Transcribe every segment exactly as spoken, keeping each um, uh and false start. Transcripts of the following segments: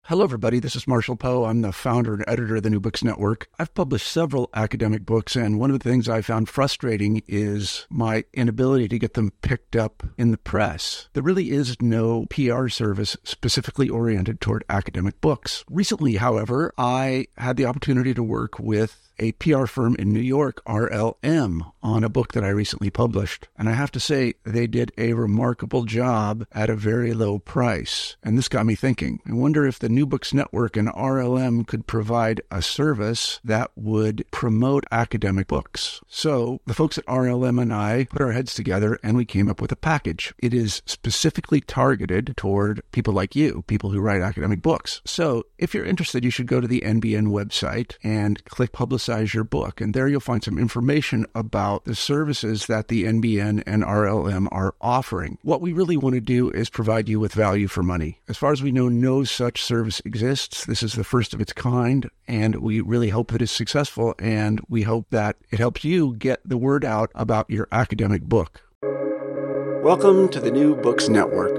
Hello, everybody. This is Marshall Poe. I'm the founder and editor of the New Books Network. I've published several academic books, and one of the things I found frustrating is my inability to get them picked up in the press. There really is no P R service specifically oriented toward academic books. Recently, however, I had the opportunity to work with a P R firm in New York, R L M, on a book that I recently published. And I have to say, they did a remarkable job at a very low price. And this got me thinking. I wonder if the New Books Network and R L M could provide a service that would promote academic books. So the folks at R L M and I put our heads together and we came up with a package. It is specifically targeted toward people like you, people who write academic books. So if you're interested, you should go to the N B N website and click Publicize your book. And there you'll find some information about the services that the N B N and R L M are offering. What we really want to do is provide you with value for money. As far as we know, no such service exists. This is the first of its kind, and we really hope that it's successful, and we hope that it helps you get the word out about your academic book. Welcome to the New Books Network.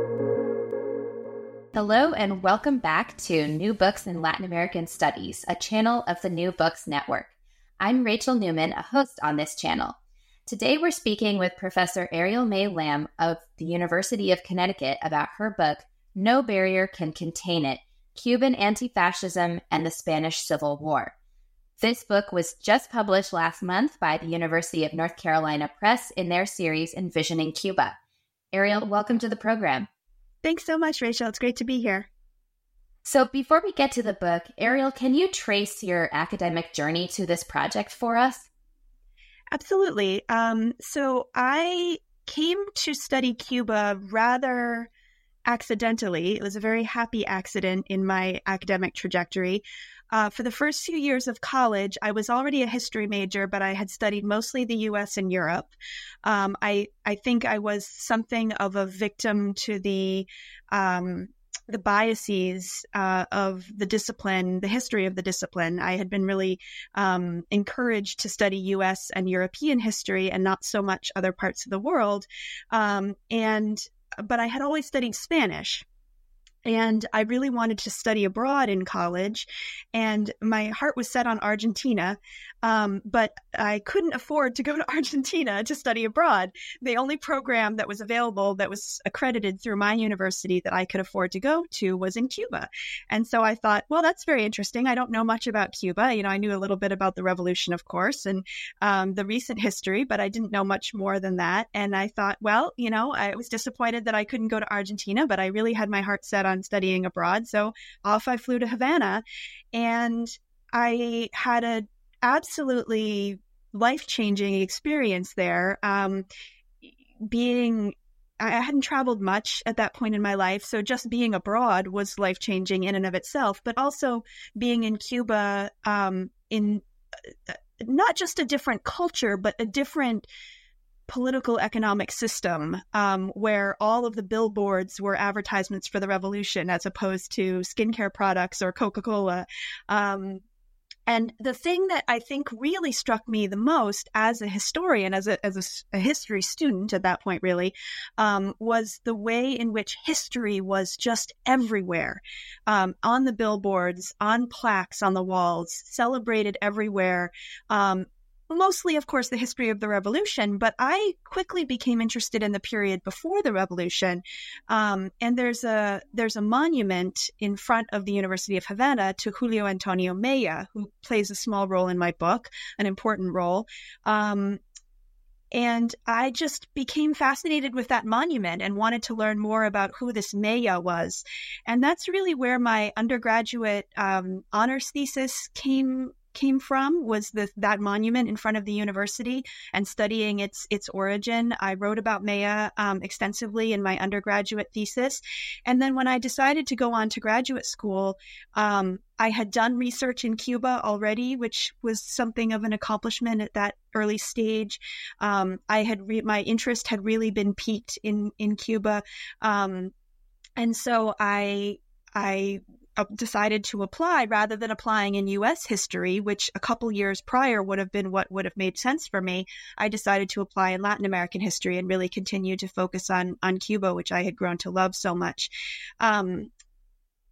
Hello and welcome back to New Books in Latin American Studies, a channel of the New Books Network. I'm Rachel Newman, a host on this channel. Today we're speaking with Professor Ariel May Lam of the University of Connecticut about her book, No Barrier Can Contain It, Cuban Anti-Fascism and the Spanish Civil War. This book was just published last month by the University of North Carolina Press in their series Envisioning Cuba. Ariel, welcome to the program. Thanks so much, Rachel. It's great to be here. So before we get to the book, Ariel, can you trace your academic journey to this project for us? Absolutely. Um, so I came to study Cuba rather accidentally. It was a very happy accident in my academic trajectory. Uh, for the first few years of college, I was already a history major, but I had studied mostly the U S and Europe. Um, I I think I was something of a victim to the um, the biases uh, of the discipline, the history of the discipline. I had been really um, encouraged to study U S and European history and not so much other parts of the world. Um, and but I had always studied Spanish. And I really wanted to study abroad in college, and my heart was set on Argentina, um, but I couldn't afford to go to Argentina to study abroad. The only program that was available that was accredited through my university that I could afford to go to was in Cuba. And so I thought, well, that's very interesting. I don't know much about Cuba. You know, I knew a little bit about the revolution, of course, and um, the recent history, but I didn't know much more than that. And I thought, well, you know, I was disappointed that I couldn't go to Argentina, but I really had my heart set on studying abroad. So off I flew to Havana, and I had an absolutely life-changing experience there. Um, being, I hadn't traveled much at that point in my life, so just being abroad was life-changing in and of itself, but also being in Cuba um, in uh, not just a different culture, but a different political economic system um, where all of the billboards were advertisements for the revolution as opposed to skincare products or Coca-Cola. Um, and the thing that I think really struck me the most as a historian, as a, as a, a history student at that point, really, um, was the way in which history was just everywhere, um, on the billboards, on plaques on the walls, celebrated everywhere. Um, Mostly, of course, the history of the revolution, but I quickly became interested in the period before the revolution. Um, and there's a there's a monument in front of the University of Havana to Julio Antonio Mella, who plays a small role in my book, an important role. Um, And I just became fascinated with that monument and wanted to learn more about who this Mella was. And that's really where my undergraduate um, honors thesis came came from, was the, that monument in front of the university and studying its its origin. I wrote about Mella um, extensively in my undergraduate thesis. And then when I decided to go on to graduate school, um, I had done research in Cuba already, which was something of an accomplishment at that early stage. Um, I had re- my interest had really been piqued in in Cuba, um, and so I I decided to apply rather than applying in U S history, which a couple years prior would have been what would have made sense for me. I decided to apply in Latin American history and really continue to focus on on Cuba, which I had grown to love so much. Um,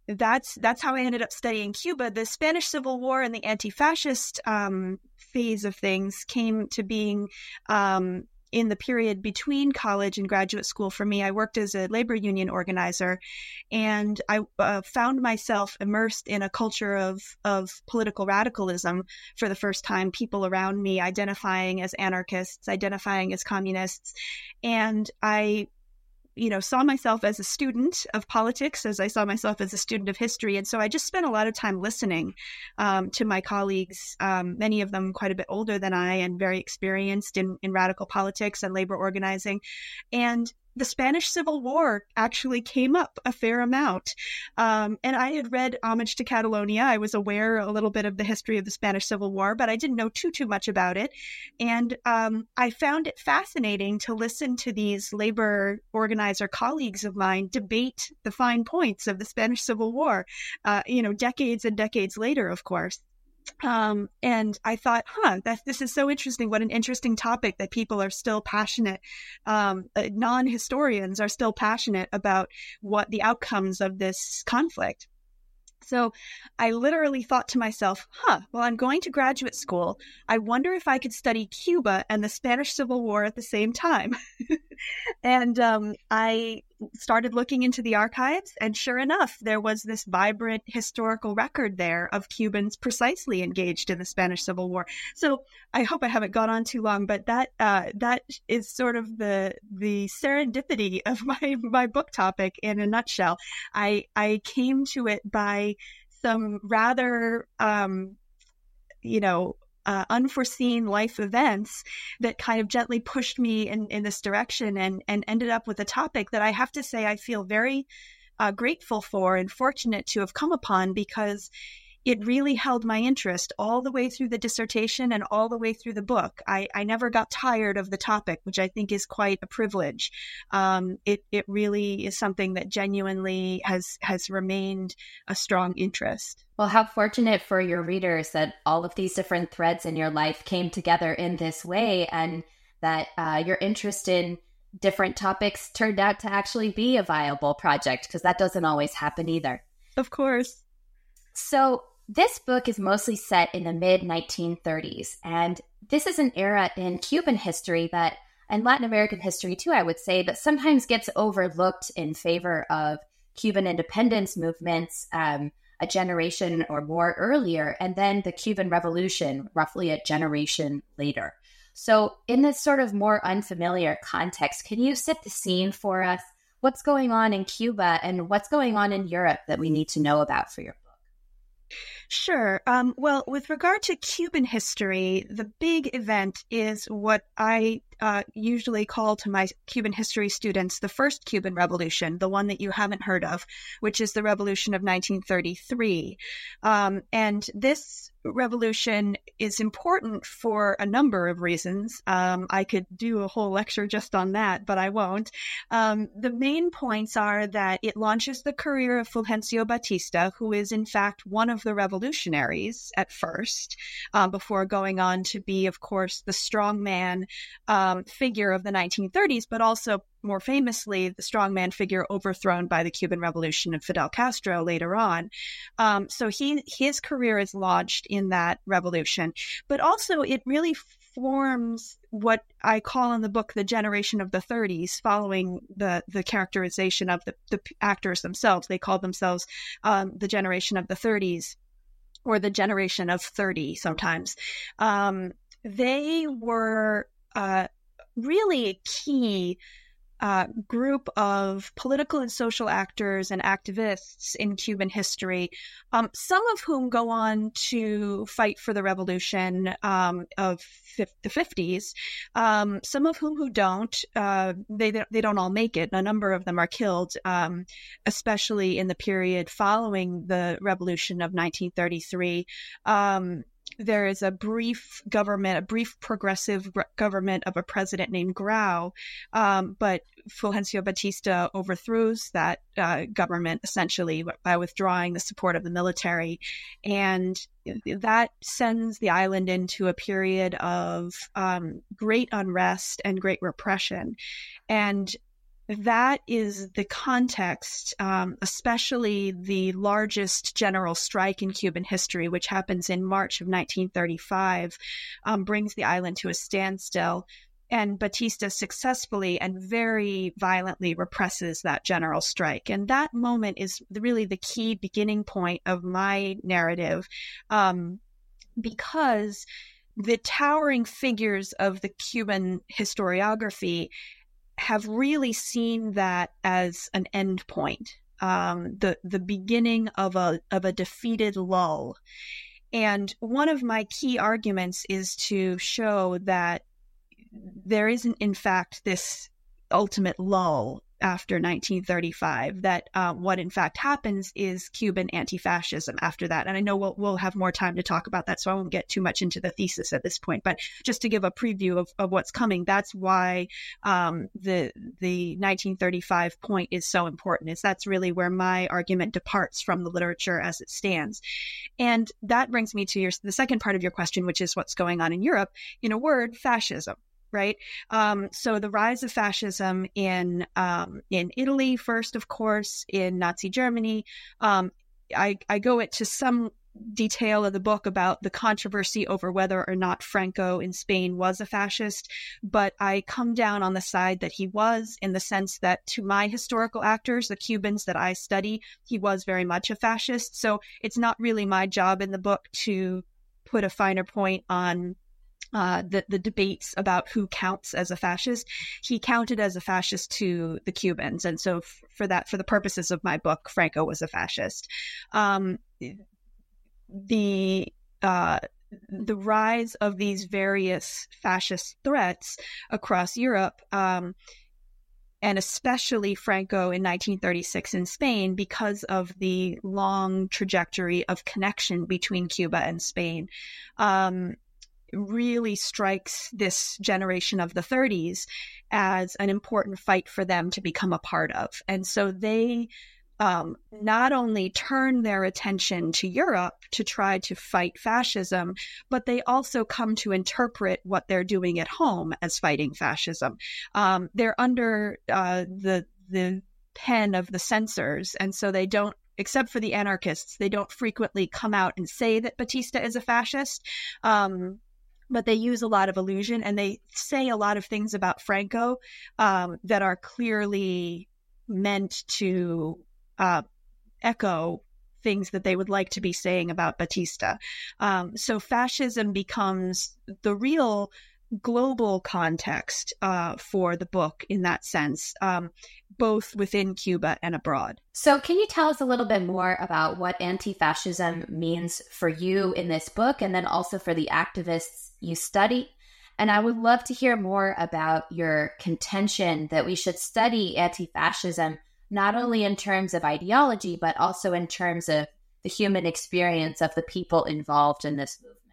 that's that's how I ended up studying Cuba. The Spanish Civil War and the anti-fascist um, phase of things came to being um, in the period between college and graduate school for me. I worked as a labor union organizer, and I uh, found myself immersed in a culture of, of political radicalism for the first time, people around me identifying as anarchists, identifying as communists. And I you know, saw myself as a student of politics, as I saw myself as a student of history. And so I just spent a lot of time listening um, to my colleagues, um, many of them quite a bit older than I and very experienced in, in radical politics and labor organizing. And the Spanish Civil War actually came up a fair amount. Um, and I had read Homage to Catalonia. I was aware a little bit of the history of the Spanish Civil War, but I didn't know too, too much about it. And um, I found it fascinating to listen to these labor organizer colleagues of mine debate the fine points of the Spanish Civil War, uh, you know, decades and decades later, of course. Um, and I thought, huh, that, this is so interesting. What an interesting topic that people are still passionate. Um, uh, non-historians are still passionate about what the outcomes of this conflict. So I literally thought to myself, huh, well, I'm going to graduate school. I wonder if I could study Cuba and the Spanish Civil War at the same time. And um, I started looking into the archives, and sure enough, there was this vibrant historical record there of Cubans precisely engaged in the Spanish Civil War. So I hope I haven't gone on too long, but that uh, that is sort of the the serendipity of my my book topic in a nutshell. I I came to it by some rather um, you know. Uh, unforeseen life events that kind of gently pushed me in, in this direction and, and ended up with a topic that I have to say I feel very uh, grateful for and fortunate to have come upon, because it really held my interest all the way through the dissertation and all the way through the book. I, I never got tired of the topic, which I think is quite a privilege. Um, it, it really is something that genuinely has, has remained a strong interest. Well, how fortunate for your readers that all of these different threads in your life came together in this way, and that uh, your interest in different topics turned out to actually be a viable project, because that doesn't always happen either. Of course. So this book is mostly set in the mid nineteen thirties, and this is an era in Cuban history that, and Latin American history too, I would say, that sometimes gets overlooked in favor of Cuban independence movements um, a generation or more earlier, and then the Cuban Revolution roughly a generation later. So in this sort of more unfamiliar context, can you set the scene for us? What's going on in Cuba and what's going on in Europe that we need to know about for your book? Sure. Um, well, with regard to Cuban history, the big event is what I uh, usually call to my Cuban history students the first Cuban Revolution, the one that you haven't heard of, which is the Revolution of nineteen thirty-three. Um, and this revolution is important for a number of reasons. Um, I could do a whole lecture just on that, but I won't. Um, the main points are that it launches the career of Fulgencio Batista, who is in fact one of the revolutionaries at first, um, before going on to be, of course, the strongman um, figure of the nineteen thirties, but also more famously, the strongman figure overthrown by the Cuban Revolution and Fidel Castro later on. Um, so he his career is launched in that revolution, but also it really forms what I call in the book the generation of the thirties, following the the characterization of the, the actors themselves. They call themselves um, the generation of the thirties, or the generation of thirty sometimes. Um, they were uh, really a key Uh, group of political and social actors and activists in Cuban history, um, some of whom go on to fight for the revolution um, of f- the fifties, um, some of whom who don't. Uh, they they don't all make it. A number of them are killed, um, especially in the period following the revolution of nineteen thirty-three. Um, There is a brief government, a brief progressive government of a president named Grau, um, but Fulgencio Batista overthrows that uh, government essentially by withdrawing the support of the military, and that sends the island into a period of um, great unrest and great repression. And that is the context, um, especially the largest general strike in Cuban history, which happens in March of nineteen thirty-five, um, brings the island to a standstill. And Batista successfully and very violently represses that general strike. And that moment is really the key beginning point of my narrative, um, because the towering figures of the Cuban historiography have really seen that as an end point, um, the the beginning of a of a defeated lull. And one of my key arguments is to show that there isn't, in fact, this ultimate lull after nineteen thirty-five, that uh, what in fact happens is Cuban anti-fascism after that. And I know we'll, we'll have more time to talk about that, so I won't get too much into the thesis at this point. But just to give a preview of, of what's coming, that's why um, the the nineteen thirty-five point is so important, is that's really where my argument departs from the literature as it stands. And that brings me to your the second part of your question, which is what's going on in Europe. In a word, fascism. Right. Um, so the rise of fascism in um, in Italy first, of course, in Nazi Germany. Um, I, I go into some detail of the book about the controversy over whether or not Franco in Spain was a fascist. But I come down on the side that he was, in the sense that to my historical actors, the Cubans that I study, he was very much a fascist. So it's not really my job in the book to put a finer point on Uh, the, the debates about who counts as a fascist. He counted as a fascist to the Cubans. And so f- for that, for the purposes of my book, Franco was a fascist. Um, the, uh, the rise of these various fascist threats across Europe, um, and especially Franco in nineteen thirty-six in Spain, because of the long trajectory of connection between Cuba and Spain, um, really strikes this generation of the thirties as an important fight for them to become a part of. And so they um, not only turn their attention to Europe to try to fight fascism, but they also come to interpret what they're doing at home as fighting fascism. Um, they're under uh, the the pen of the censors, and so they don't, except for the anarchists, they don't frequently come out and say that Batista is a fascist. Um, But they use a lot of illusion, and they say a lot of things about Franco um, that are clearly meant to uh, echo things that they would like to be saying about Batista. Um, so fascism becomes the real global context uh, for the book in that sense, um, both within Cuba and abroad. So can you tell us a little bit more about what anti-fascism means for you in this book, and then also for the activists you study? And I would love to hear more about your contention that we should study anti-fascism, not only in terms of ideology, but also in terms of the human experience of the people involved in this movement.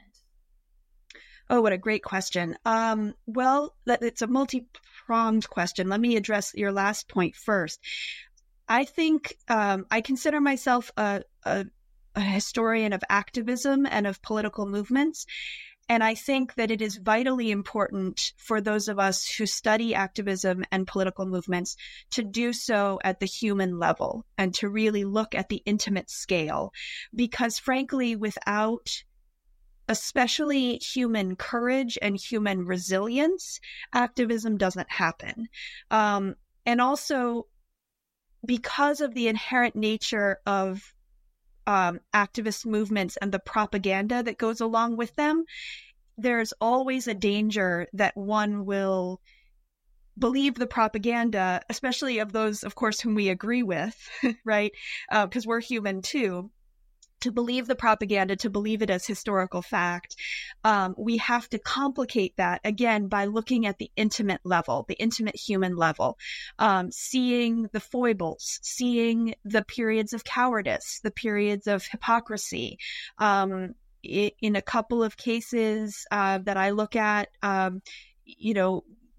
Oh, what a great question. Um, well, it's a multi-pronged question. Let me address your last point first. I think um, I consider myself a, a, a historian of activism and of political movements. And I think that it is vitally important for those of us who study activism and political movements to do so at the human level and to really look at the intimate scale. Because frankly, without especially human courage and human resilience, activism doesn't happen. Um, and also, because of the inherent nature of um, activist movements and the propaganda that goes along with them, there's always a danger that one will believe the propaganda, especially of those, of course, whom we agree with, right? Because uh, we're human too. To believe the propaganda, to believe it as historical fact, um, we have to complicate that, again, by looking at the intimate level, the intimate human level, um, seeing the foibles, seeing the periods of cowardice, the periods of hypocrisy. Um, it, in a couple of cases uh, that I look at, um, you know,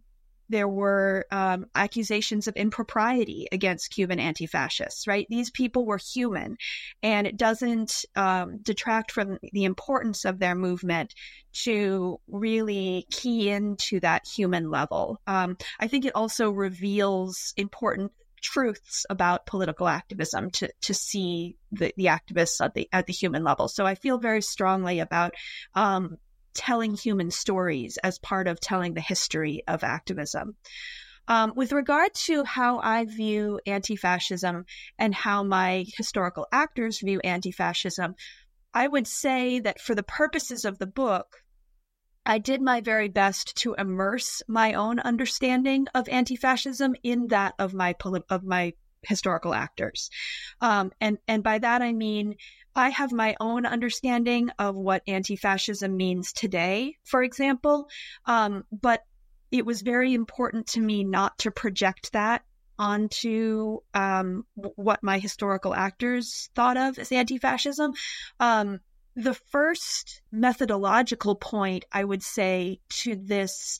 there were um, accusations of impropriety against Cuban anti-fascists, right? These people were human, and it doesn't um, detract from the importance of their movement to really key into that human level. Um, I think it also reveals important truths about political activism to to see the, the activists at the at the human level. So I feel very strongly about um, telling human stories as part of telling the history of activism. Um, with regard to how I view anti-fascism and how my historical actors view anti-fascism, I would say that for the purposes of the book, I did my very best to immerse my own understanding of anti-fascism in that of my of my historical actors. Um, and, and by that, I mean, I have my own understanding of what anti-fascism means today, for example, um, but it was very important to me not to project that onto um, what my historical actors thought of as anti-fascism. Um, The first methodological point, I would say, to this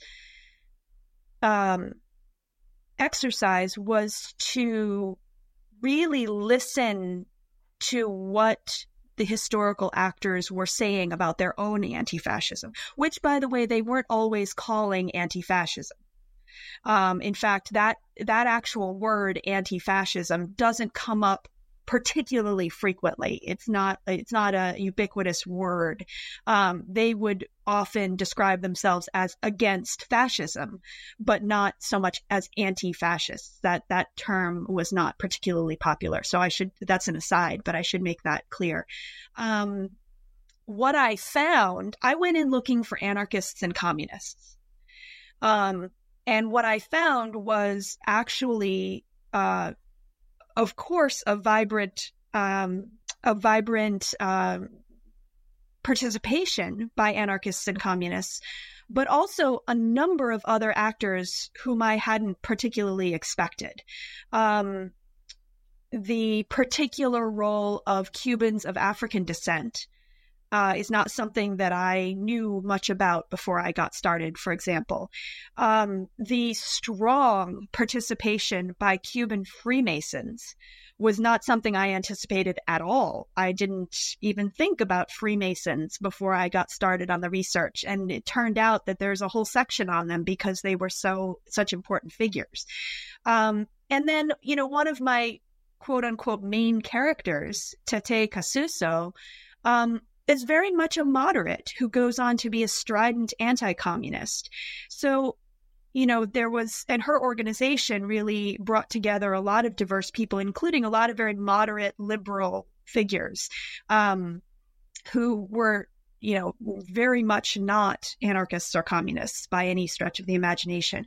um, exercise was to really listen to what the historical actors were saying about their own anti-fascism, which, by the way, they weren't always calling anti-fascism. Um, in fact, that that actual word anti-fascism doesn't come up particularly frequently. It's not it's not a ubiquitous word. Um, they would often describe themselves as against fascism, but not so much as anti-fascists. That that term was not particularly popular. So I should that's an aside, but I should make that clear. Um, what I found, I went in looking for anarchists and communists, um, and what I found was actually. Uh, Of course, a vibrant, um, a vibrant um, participation by anarchists and communists, but also a number of other actors whom I hadn't particularly expected. Um, the particular role of Cubans of African descent uh, is not something that I knew much about before I got started, for example. Um, the strong participation by Cuban Freemasons was not something I anticipated at all. I didn't even think about Freemasons before I got started on the research. And it turned out that there's a whole section on them because they were so such important figures. Um, and then, you know, one of my quote unquote main characters, Tete Kasuso, um, is very much a moderate who goes on to be a strident anti-communist. So, you know, there was, and her organization really brought together a lot of diverse people, including a lot of very moderate liberal figures um, who were, you know, very much not anarchists or communists by any stretch of the imagination.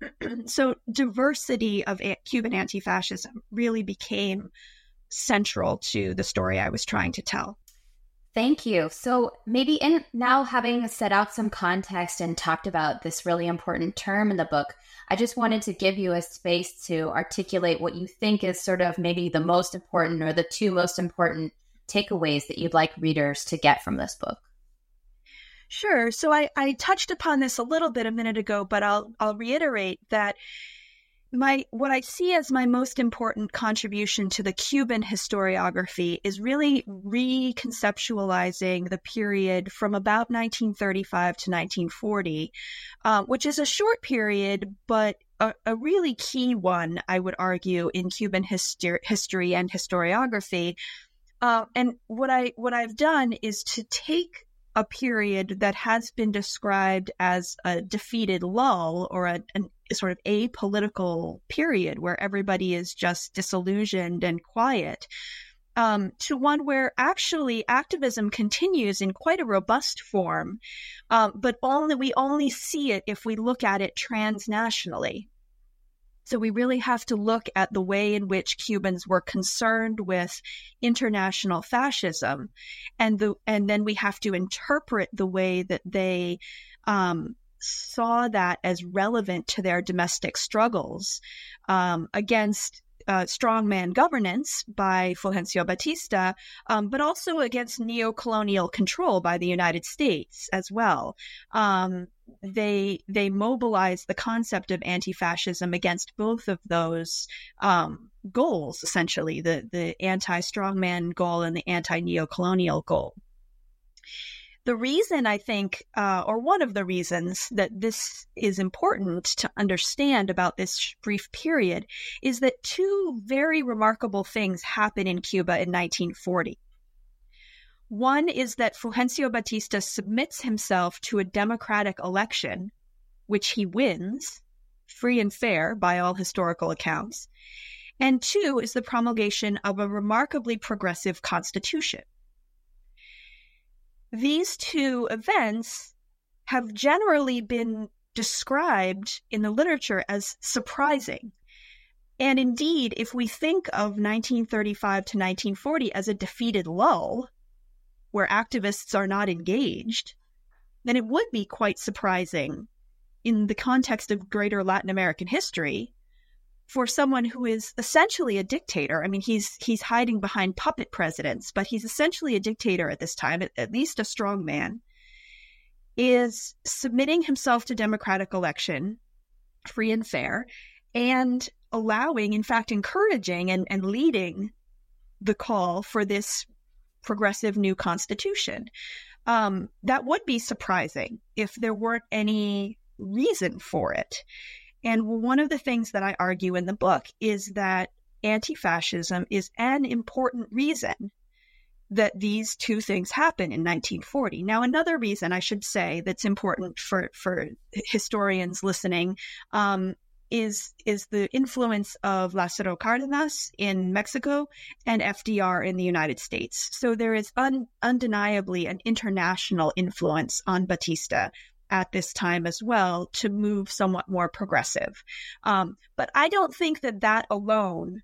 So diversity of a- Cuban anti-fascism really became central to the story I was trying to tell. Thank you. So maybe in now having set out some context and talked about this really important term in the book, I just wanted to give you a space to articulate what you think is sort of maybe the most important or the two most important takeaways that you'd like readers to get from this book. Sure. So I, I touched upon this a little bit a minute ago, but I'll I'll reiterate that My what I see as my most important contribution to the Cuban historiography is really reconceptualizing the period from about nineteen thirty-five to nineteen forty, uh, which is a short period, but a, a really key one, I would argue, in Cuban history, history and historiography. Uh, and what I what I've done is to take a period that has been described as a defeated lull or a, an, a sort of apolitical period where everybody is just disillusioned and quiet, um, to one where actually activism continues in quite a robust form, um, but only we only see it if we look at it transnationally. So we really have to look at the way in which Cubans were concerned with international fascism, and the and then we have to interpret the way that they um, saw that as relevant to their domestic struggles um, against uh, strongman governance by Fulgencio Batista, um, but also against neo-colonial control by the United States as well. Um, they they mobilized the concept of anti-fascism against both of those um, goals, essentially, the, the anti-strongman goal and the anti-neo-colonial goal. The reason I think, uh, or one of the reasons that this is important to understand about this brief period is that two very remarkable things happen in Cuba in nineteen forty. One is that Fulgencio Batista submits himself to a democratic election, which he wins, free and fair by all historical accounts. And two is the promulgation of a remarkably progressive constitution. These two events have generally been described in the literature as surprising. And indeed, if we think of nineteen thirty-five to nineteen forty as a defeated lull, where activists are not engaged, then it would be quite surprising in the context of greater Latin American history for someone who is essentially a dictator. I mean, he's he's hiding behind puppet presidents, but he's essentially a dictator at this time, at, at least a strong man, is submitting himself to democratic election, free and fair, and allowing, in fact, encouraging and, and leading the call for this progressive new constitution. Um, that would be surprising if there weren't any reason for it. And one of the things that I argue in the book is that anti-fascism is an important reason that these two things happen in nineteen forty. Now, another reason I should say that's important for, for historians listening um, is, is the influence of Lázaro Cárdenas in Mexico and F D R in the United States. So there is un, undeniably an international influence on Batista at this time as well to move somewhat more progressive. Um, but I don't think that that alone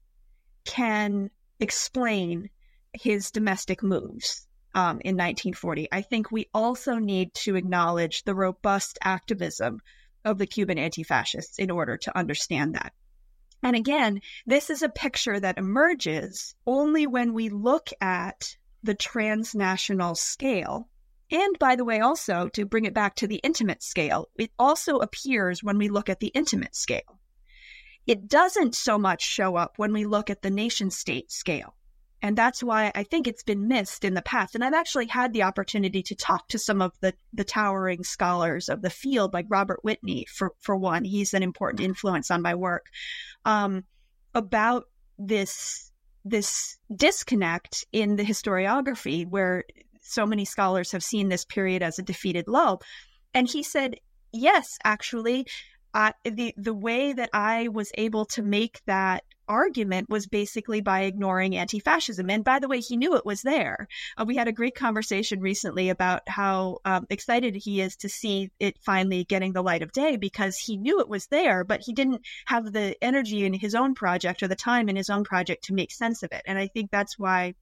can explain his domestic moves um, in nineteen forty. I think we also need to acknowledge the robust activism of the Cuban anti-fascists in order to understand that. And again, this is a picture that emerges only when we look at the transnational scale. And by the way, also to bring it back to the intimate scale, it also appears when we look at the intimate scale. It doesn't so much show up when we look at the nation state scale. And that's why I think it's been missed in the past. And I've actually had the opportunity to talk to some of the, the towering scholars of the field, like Robert Whitney, for, for one. He's an important influence on my work, um, about this, this disconnect in the historiography where so many scholars have seen this period as a defeated lull. And he said, yes, actually, uh, the, the way that I was able to make that argument was basically by ignoring anti-fascism. And by the way, he knew it was there. Uh, we had a great conversation recently about how um, excited he is to see it finally getting the light of day, because he knew it was there, but he didn't have the energy in his own project or the time in his own project to make sense of it. And I think that's why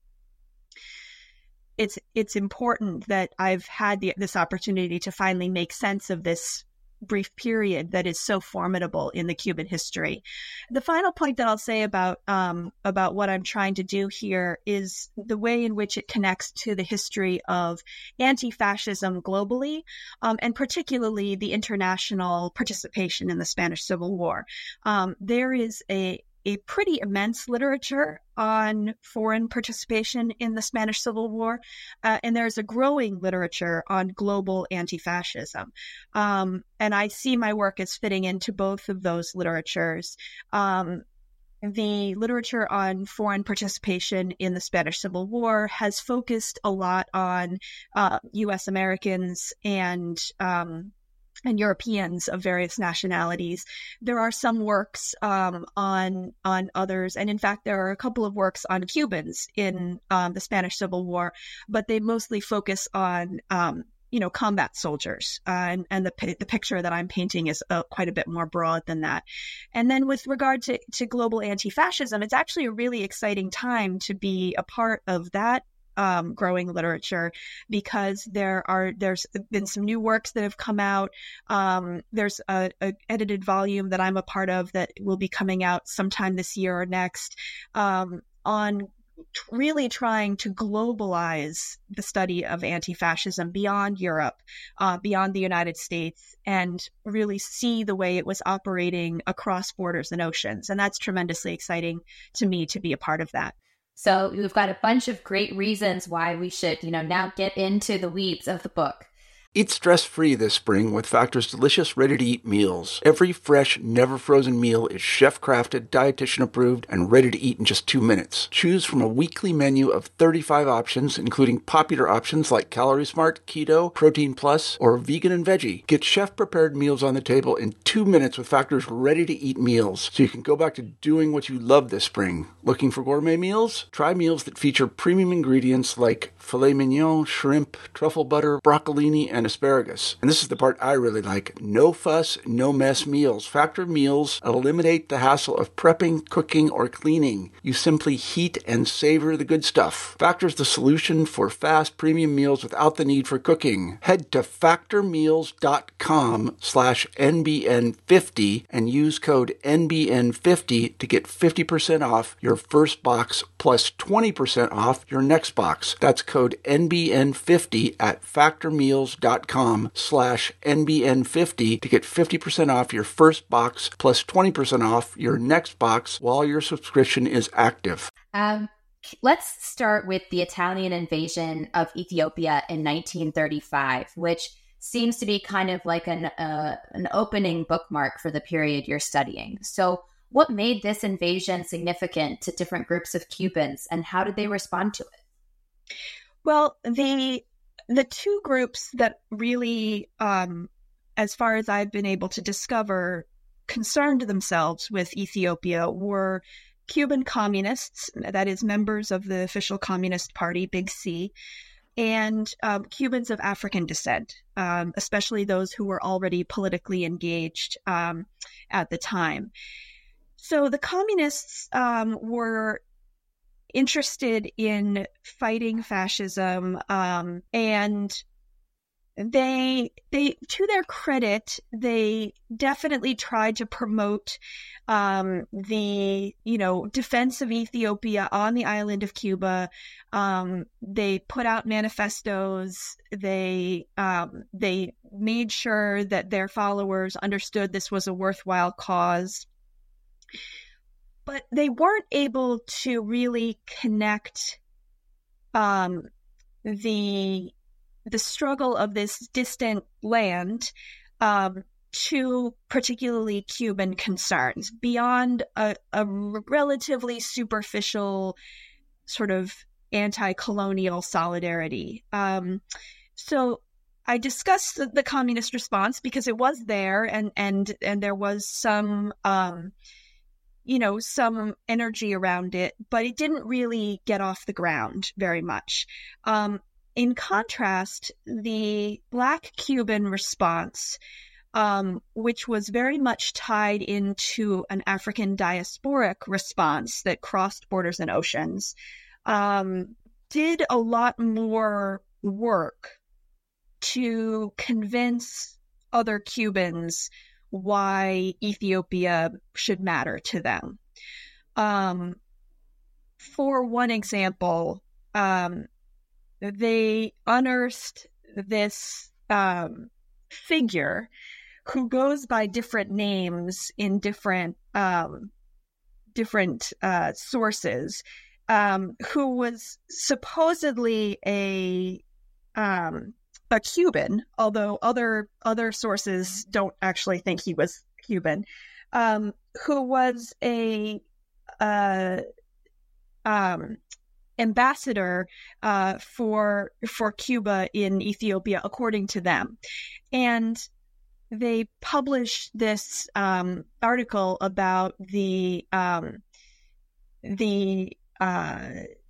It's it's important that I've had the, this opportunity to finally make sense of this brief period that is so formidable in the Cuban history. The final point that I'll say about um, about what I'm trying to do here is the way in which it connects to the history of anti-fascism globally, um, and particularly the international participation in the Spanish Civil War. Um, there is a a pretty immense literature on foreign participation in the Spanish Civil War, uh, and there's a growing literature on global anti-fascism. Um, and I see my work as fitting into both of those literatures. Um, the literature on foreign participation in the Spanish Civil War has focused a lot on uh, U S Americans and um, and Europeans of various nationalities. There are some works um, on on others, and in fact, there are a couple of works on Cubans in um, the Spanish Civil War, but they mostly focus on um, you know combat soldiers, uh, and and the the picture that I'm painting is uh, quite a bit more broad than that. And then with regard to to global anti-fascism, it's actually a really exciting time to be a part of that um, growing literature, because there are there's been some new works that have come out. Um, there's a, a edited volume that I'm a part of that will be coming out sometime this year or next, um, on really trying to globalize the study of anti-fascism beyond Europe, uh, beyond the United States, and really see the way it was operating across borders and oceans. And that's tremendously exciting to me to be a part of that. So we've got a bunch of great reasons why we should, you know, now get into the weeds of the book. Eat stress-free this spring with Factor's delicious, ready-to-eat meals. Every fresh, never-frozen meal is chef-crafted, dietitian-approved, and ready to eat in just two minutes. Choose from a weekly menu of thirty-five options, including popular options like Calorie Smart, Keto, Protein Plus, or Vegan and Veggie. Get chef-prepared meals on the table in two minutes with Factor's ready-to-eat meals, so you can go back to doing what you love this spring. Looking for gourmet meals? Try meals that feature premium ingredients like filet mignon, shrimp, truffle butter, broccolini, and asparagus. And this is the part I really like. No fuss, no mess meals. Factor meals eliminate the hassle of prepping, cooking, or cleaning. You simply heat and savor the good stuff. Factor's the solution for fast premium meals without the need for cooking. Head to factormeals.com slash NBN50 and use code N B N fifty to get fifty percent off your first box plus twenty percent off your next box. That's code N B N fifty at factormeals.com slash NBN50 to get fifty percent off your first box plus twenty percent off your next box while your subscription is active. Um, let's start with the Italian invasion of Ethiopia in nineteen thirty-five, which seems to be kind of like an uh, an opening bookmark for the period you're studying. So what made this invasion significant to different groups of Cubans, and how did they respond to it? Well, the the two groups that really, um, as far as I've been able to discover, concerned themselves with Ethiopia were Cuban communists, that is, members of the official Communist Party, Big C, and um, Cubans of African descent, um, especially those who were already politically engaged um, at the time. So the communists um, were interested in fighting fascism, um, and they, they, to their credit, they definitely tried to promote um, the, you know, defense of Ethiopia on the island of Cuba. Um, they put out manifestos. They, um, they made sure that their followers understood this was a worthwhile cause. But they weren't able to really connect um, the the struggle of this distant land um, to particularly Cuban concerns beyond a, a relatively superficial sort of anti-colonial solidarity. Um, so I discussed the, the communist response because it was there, and and and there was some. Um, you know, some energy around it, but it didn't really get off the ground very much. Um, in contrast, the Black Cuban response, um, which was very much tied into an African diasporic response that crossed borders and oceans, um, did a lot more work to convince other Cubans why Ethiopia should matter to them. Um, for one example, um, they unearthed this um, figure who goes by different names in different um, different uh, sources, um, who was supposedly a um, a Cuban, although other other sources don't actually think he was Cuban, um, who was a uh, um, ambassador uh, for for Cuba in Ethiopia, according to them, and they published this um, article about the um, the uh,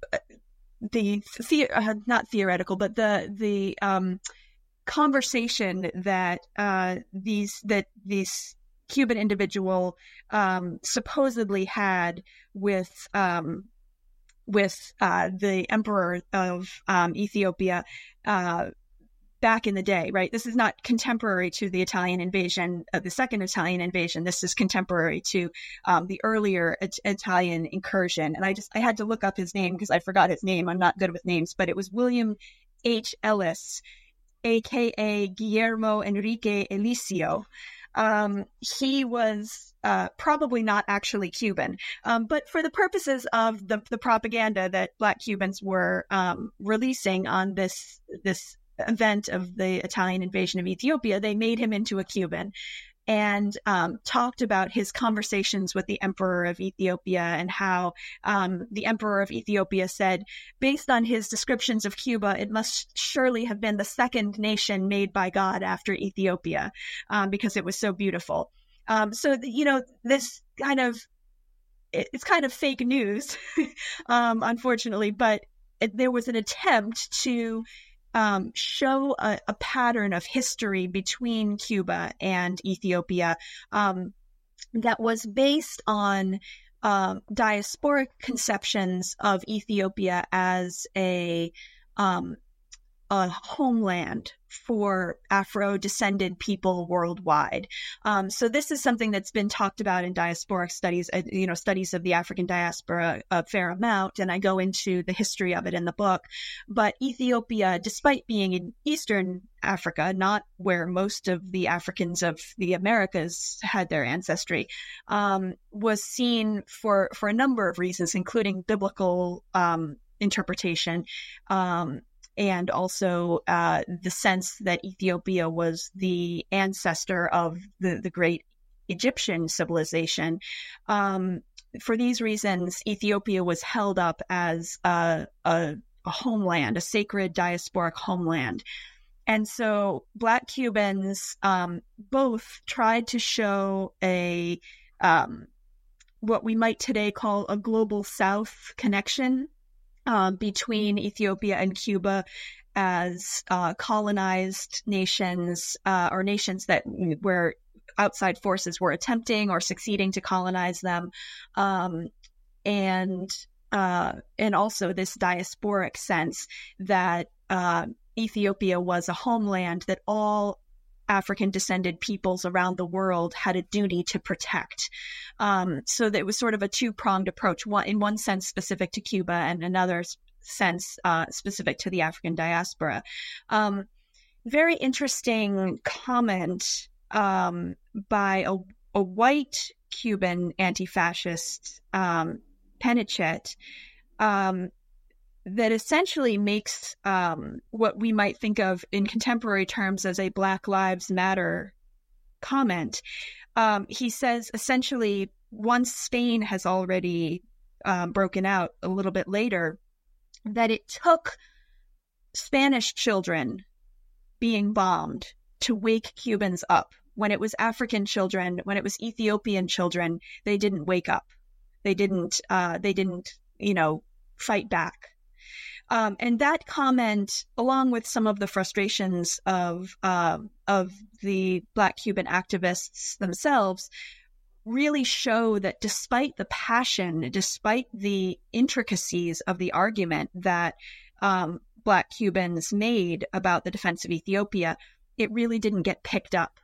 the, the uh, not theoretical, but the the um, conversation that uh, these that these Cuban individual um, supposedly had with um, with uh, the emperor of um, Ethiopia uh, back in the day, right? This is not contemporary to the Italian invasion, uh, the second Italian invasion. This is contemporary to um, the earlier it- Italian incursion. And I just, I had to look up his name because I forgot his name. I'm not good with names, but it was William H. Ellis, A K A Guillermo Enrique Eliseo. Um, he was uh, probably not actually Cuban, um, but for the purposes of the, the propaganda that Black Cubans were um, releasing on this this event of the Italian invasion of Ethiopia, they made him into a Cuban and um, talked about his conversations with the Emperor of Ethiopia and how um, the Emperor of Ethiopia said, based on his descriptions of Cuba, it must surely have been the second nation made by God after Ethiopia, um, because it was so beautiful. Um, so, you know, this kind of, it's kind of fake news, um, unfortunately, but it, there was an attempt to Um, show a, a pattern of history between Cuba and Ethiopia um, that was based on uh, diasporic conceptions of Ethiopia as a um, a homeland for Afro-descended people worldwide. Um, so this is something that's been talked about in diasporic studies, uh, you know, studies of the African diaspora a fair amount, and I go into the history of it in the book. But Ethiopia, despite being in Eastern Africa, not where most of the Africans of the Americas had their ancestry, um, was seen for, for a number of reasons, including biblical um, interpretation, um, and also uh, the sense that Ethiopia was the ancestor of the, the great Egyptian civilization. Um, for these reasons, Ethiopia was held up as a, a, a homeland, a sacred diasporic homeland. And so Black Cubans um, both tried to show a um, what we might today call a global South connection Uh, between Ethiopia and Cuba as uh, colonized nations uh, or nations that where outside forces were attempting or succeeding to colonize them, um, and uh, and also this diasporic sense that uh, Ethiopia was a homeland that all African-descended peoples around the world had a duty to protect. Um, so that it was sort of a two-pronged approach, one in one sense specific to Cuba and another sense uh, specific to the African diaspora. Um, very interesting comment um, by a, a white Cuban anti-fascist, um, Pinochet, um, that essentially makes um, what we might think of in contemporary terms as a Black Lives Matter comment. Um, he says essentially, once Spain has already um, broken out a little bit later, that it took Spanish children being bombed to wake Cubans up. When it was African children, when it was Ethiopian children, they didn't wake up. They didn't, uh, they didn't, you know, fight back. Um, and that comment, along with some of the frustrations of uh, of the Black Cuban activists themselves, really show that despite the passion, despite the intricacies of the argument that um, Black Cubans made about the defense of Ethiopia, it really didn't get picked up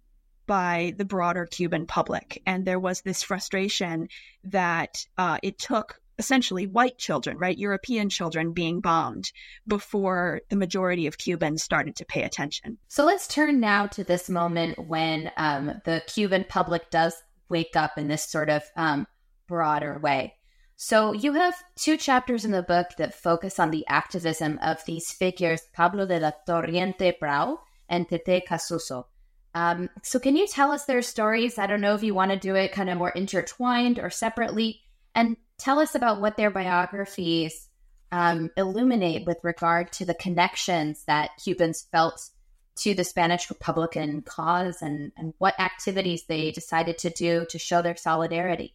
by the broader Cuban public. And there was this frustration that uh, it took essentially white children, right, European children being bombed before the majority of Cubans started to pay attention. So let's turn now to this moment when um, the Cuban public does wake up in this sort of um, broader way. So you have two chapters in the book that focus on the activism of these figures, Pablo de la Torriente Brau and Tete Casuso. Um, so can you tell us their stories? I don't know if you want to do it kind of more intertwined or separately, and tell us about what their biographies um, illuminate with regard to the connections that Cubans felt to the Spanish Republican cause, and, and what activities they decided to do to show their solidarity.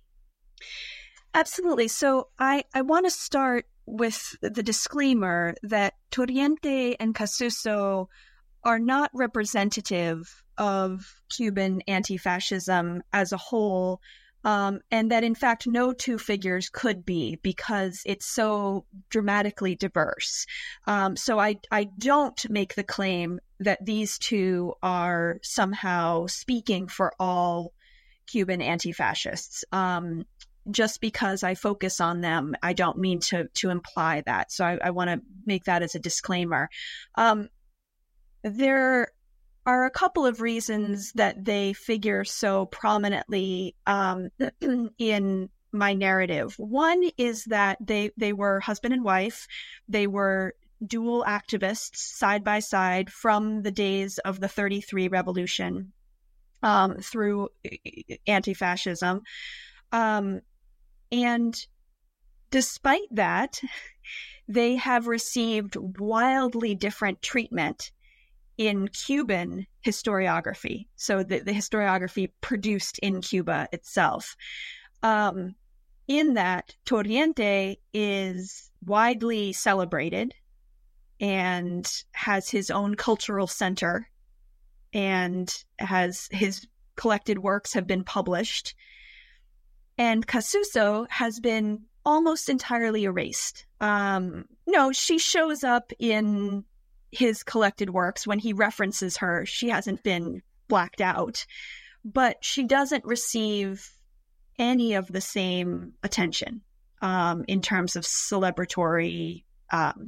Absolutely. So I, I want to start with the disclaimer that Torriente and Casuso are not representative of Cuban anti-fascism as a whole. Um, and that in fact no two figures could be because it's so dramatically diverse. Um, so I, I don't make the claim that these two are somehow speaking for all Cuban anti-fascists. Um, just because I focus on them, I don't mean to to imply that. So I, I want to make that as a disclaimer. Um, there are a couple of reasons that they figure so prominently um, in my narrative. One is that they they were husband and wife. They were dual activists side by side from the days of the thirty-three revolution um, through anti-fascism. Um, and despite that, they have received wildly different treatment in Cuban historiography. So the, the historiography produced in Cuba itself. Um, in that, Torriente is widely celebrated and has his own cultural center and has his collected works have been published. And Casuso has been almost entirely erased. Um, no, she shows up in his collected works. When he references her, she hasn't been blacked out, but she doesn't receive any of the same attention um, in terms of celebratory um,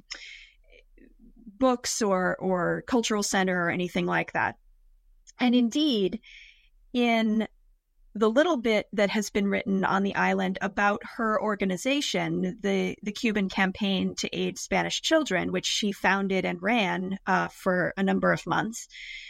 books or, or cultural center or anything like that. And indeed, in the little bit that has been written on the island about her organization, the, the Cuban Campaign to Aid Spanish Children, which she founded and ran uh, for a number of months,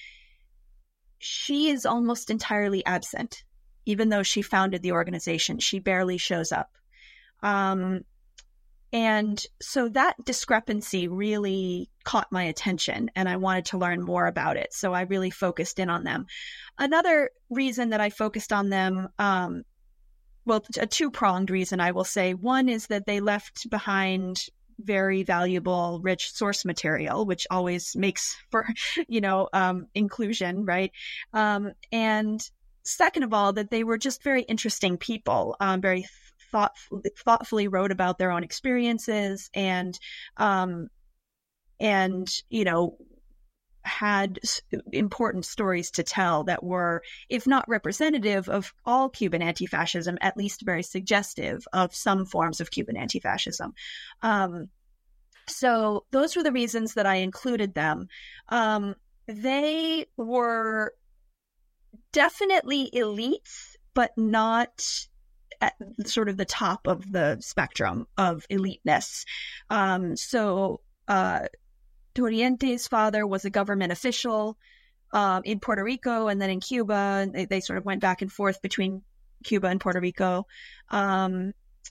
she is almost entirely absent. Even though she founded the organization, she barely shows up. Um, and so that discrepancy really caught my attention, and I wanted to learn more about it. So I really focused in on them. Another reason that I focused on them, um, well, a two-pronged reason, I will say. One is that they left behind very valuable, rich source material, which always makes for, you know, um, inclusion, right? Um, and second of all, that they were just very interesting people, um, very thought, thoughtfully wrote about their own experiences and, um, and, you know, had important stories to tell that were, if not representative of all Cuban anti-fascism, at least very suggestive of some forms of Cuban anti-fascism. Um, so those were the reasons that I included them. Um, they were definitely elites, but not at sort of the top of the spectrum of eliteness. Um, so uh, Torriente's father was a government official um, in Puerto Rico and then in Cuba. And they, they sort of went back and forth between Cuba and Puerto Rico. Um,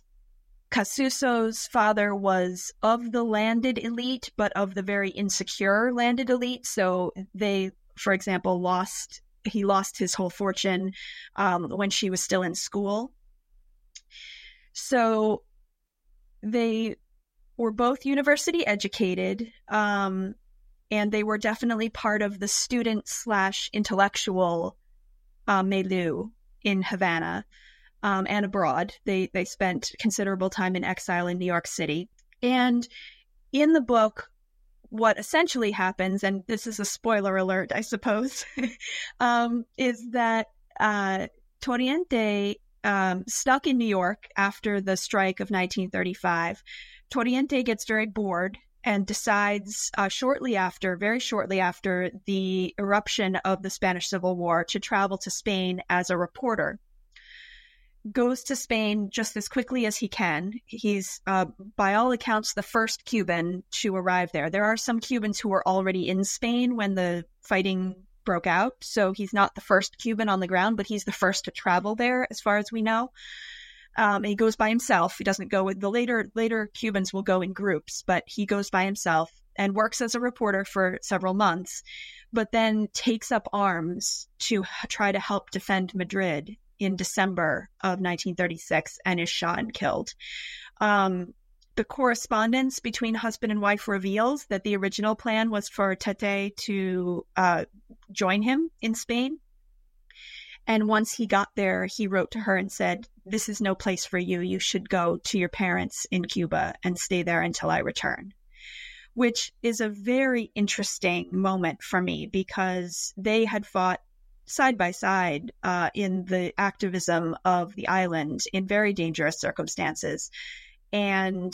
Casuso's father was of the landed elite, but of the very insecure landed elite. So they, for example, lost he lost his whole fortune um, when she was still in school. So they were both university educated, um, and they were definitely part of the student slash intellectual uh, milieu in Havana um, and abroad. They they spent considerable time in exile in New York City. And in the book, what essentially happens, and this is a spoiler alert, I suppose, um, is that uh, Torriente, um, stuck in New York after the strike of nineteen thirty-five, Torriente gets very bored and decides uh, shortly after, very shortly after the eruption of the Spanish Civil War, to travel to Spain as a reporter. Goes to Spain just as quickly as he can. He's, uh, by all accounts, the first Cuban to arrive there. There are some Cubans who were already in Spain when the fighting broke out, so he's not the first Cuban on the ground, but he's the first to travel there, as far as we know. Um, he goes by himself. He doesn't go with the later later Cubans will go in groups, but he goes by himself and works as a reporter for several months, but then takes up arms to try to help defend Madrid in December of nineteen thirty-six and is shot and killed. Um, the correspondence between husband and wife reveals that the original plan was for Tete to uh, join him in Spain. And once he got there, he wrote to her and said, "This is no place for you. You should go to your parents in Cuba and stay there until I return," which is a very interesting moment for me because they had fought side by side uh, in the activism of the island in very dangerous circumstances. And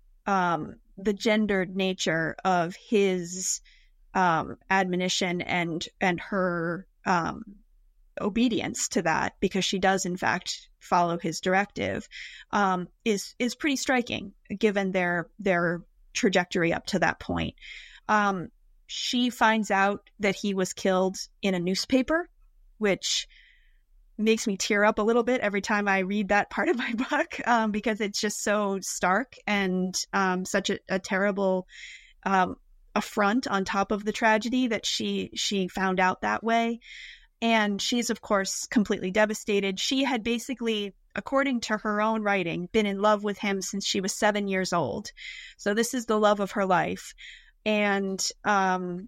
um, the gendered nature of his um, admonition and, and her um, obedience to that, because she does in fact follow his directive, um, is is pretty striking given their their trajectory up to that point. Um, she finds out that he was killed in a newspaper, which makes me tear up a little bit every time I read that part of my book, um, because it's just so stark and um, such a, a terrible um, affront on top of the tragedy that she she found out that way. And she's, of course, completely devastated. She had basically, according to her own writing, been in love with him since she was seven years old. So this is the love of her life. And um,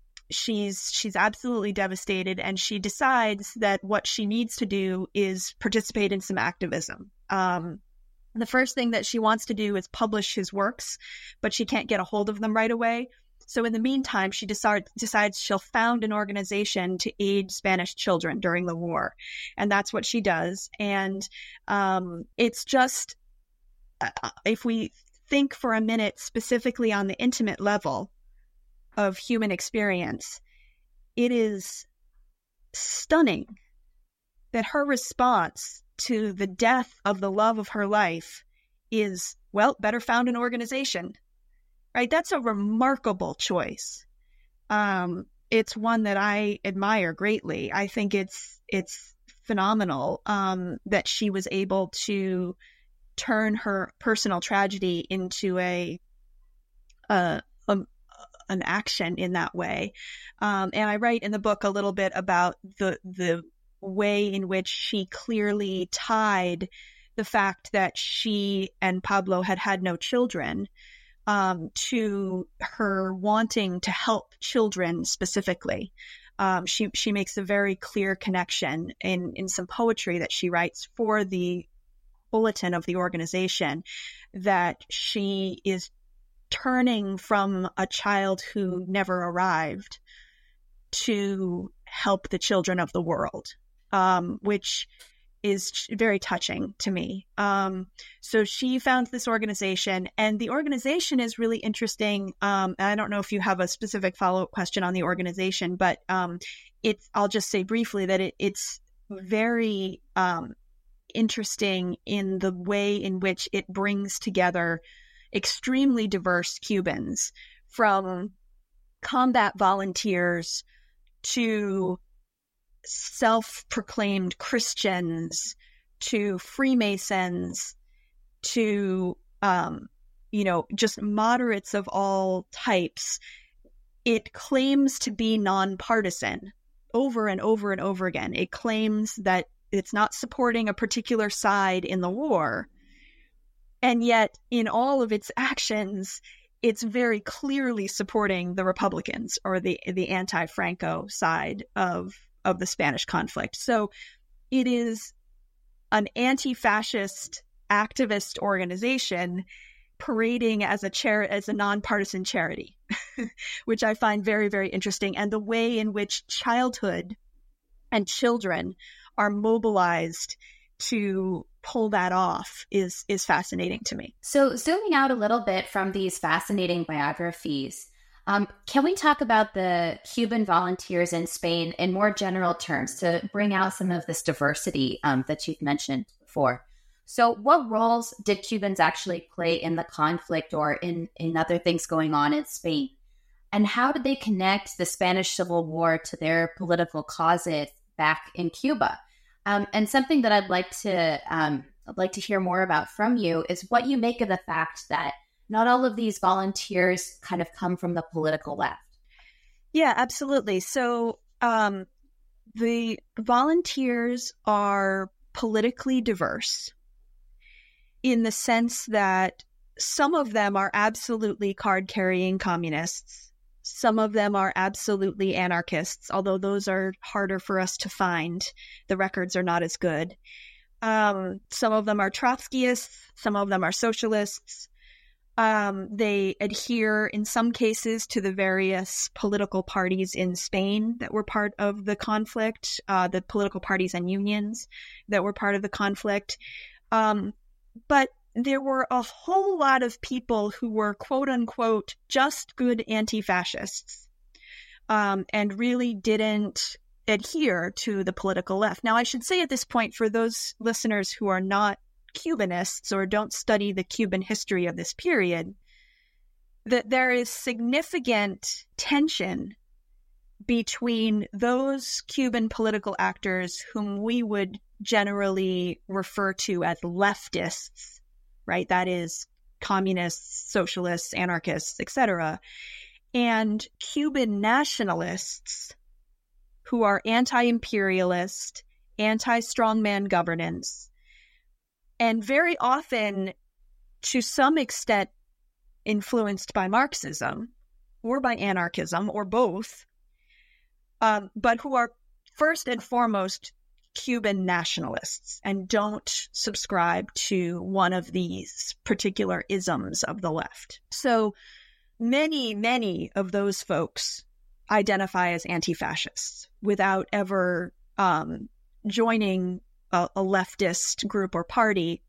she's she's absolutely devastated. And she decides that what she needs to do is participate in some activism. Um, the first thing that she wants to do is publish his works, but she can't get a hold of them right away. So in the meantime, she decide, decides she'll found an organization to aid Spanish children during the war. And that's what she does. And um, it's just, uh, if we think for a minute specifically on the intimate level of human experience, it is stunning that her response to the death of the love of her life is, well, better found an organization. Right? That's a remarkable choice. Um, it's one that I admire greatly. I think it's it's phenomenal um, that she was able to turn her personal tragedy into a, a, a an action in that way. Um, and I write in the book a little bit about the the way in which she clearly tied the fact that she and Pablo had had no children Um, to her wanting to help children specifically. Um, she she makes a very clear connection in, in some poetry that she writes for the bulletin of the organization, that she is turning from a child who never arrived to help the children of the world, um, which is very touching to me. Um, so she found this organization, and the organization is really interesting. Um, I don't know if you have a specific follow-up question on the organization, but um, it's, I'll just say briefly that it, it's very um, interesting in the way in which it brings together extremely diverse Cubans, from combat volunteers to self-proclaimed Christians to Freemasons to, um, you know, just moderates of all types. It claims to be nonpartisan over and over and over again. It claims that it's not supporting a particular side in the war. And yet, in all of its actions, it's very clearly supporting the Republicans or the, the anti-Franco side of of the Spanish conflict. So it is an anti-fascist activist organization parading as a char- as a nonpartisan charity, which I find very, very interesting. And the way in which childhood and children are mobilized to pull that off is is fascinating to me. So zooming out a little bit from these fascinating biographies, Um, can we talk about the Cuban volunteers in Spain in more general terms to bring out some of this diversity um, that you've mentioned before? So what roles did Cubans actually play in the conflict or in, in other things going on in Spain? And how did they connect the Spanish Civil War to their political causes back in Cuba? Um, and something that I'd like to um, I'd like to hear more about from you is what you make of the fact that not all of these volunteers kind of come from the political left. Yeah, absolutely. So um, the volunteers are politically diverse in the sense that some of them are absolutely card-carrying communists. Some of them are absolutely anarchists, although those are harder for us to find. The records are not as good. Um, some of them are Trotskyists. Some of them are socialists. Um, they adhere, in some cases, to the various political parties in Spain that were part of the conflict, uh, the political parties and unions that were part of the conflict. Um, but there were a whole lot of people who were, quote unquote, just good anti-fascists, um, and really didn't adhere to the political left. Now, I should say at this point, for those listeners who are not Cubanists or don't study the Cuban history of this period, that there is significant tension between those Cuban political actors whom we would generally refer to as leftists, right? That is communists, socialists, anarchists, et cetera, and Cuban nationalists who are anti-imperialist, anti-strongman governance, and very often, to some extent, influenced by Marxism or by anarchism or both, um, but who are first and foremost Cuban nationalists and don't subscribe to one of these particular isms of the left. So many, many of those folks identify as anti-fascists without ever um, joining A, a leftist group or party.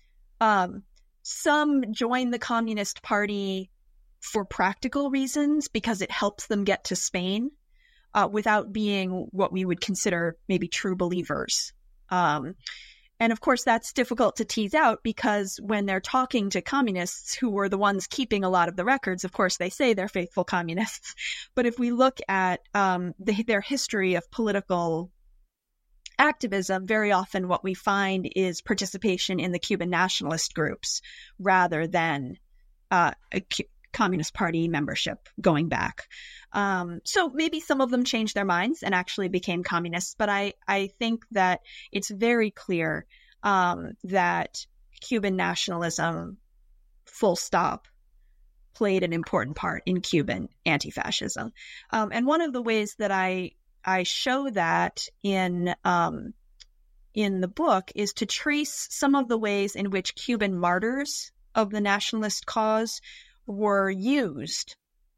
Um, some join the Communist Party for practical reasons because it helps them get to Spain uh, without being what we would consider maybe true believers. Um, and of course, that's difficult to tease out because when they're talking to communists who were the ones keeping a lot of the records, of course, they say they're faithful communists. But if we look at um, the, their history of political activism, very often what we find is participation in the Cuban nationalist groups rather than uh, a C- Communist Party membership going back. Um, so maybe some of them changed their minds and actually became communists, but I, I think that it's very clear um, that Cuban nationalism, full stop, played an important part in Cuban anti-fascism. Um, and one of the ways that I I show that in um, in the book is to trace some of the ways in which Cuban martyrs of the nationalist cause were used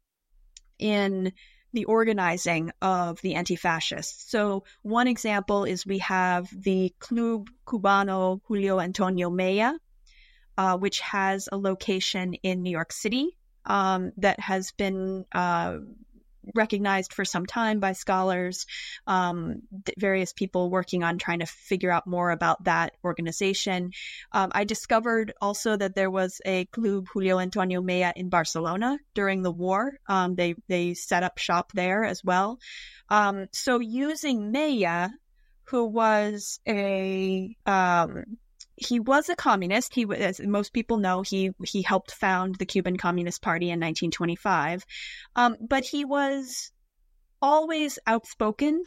in the organizing of the anti-fascists. So one example is we have the Club Cubano Julio Antonio Mella, uh, which has a location in New York City um, that has been uh, recognized for some time by scholars, um, various people working on trying to figure out more about that organization. Um, I discovered also that there was a Club Julio Antonio Mella in Barcelona during the war. Um, they they set up shop there as well. Um, so using Mella, who was a um, he was a communist. He, as most people know, he he helped found the Cuban Communist Party in nineteen twenty-five. Um, but he was always outspoken.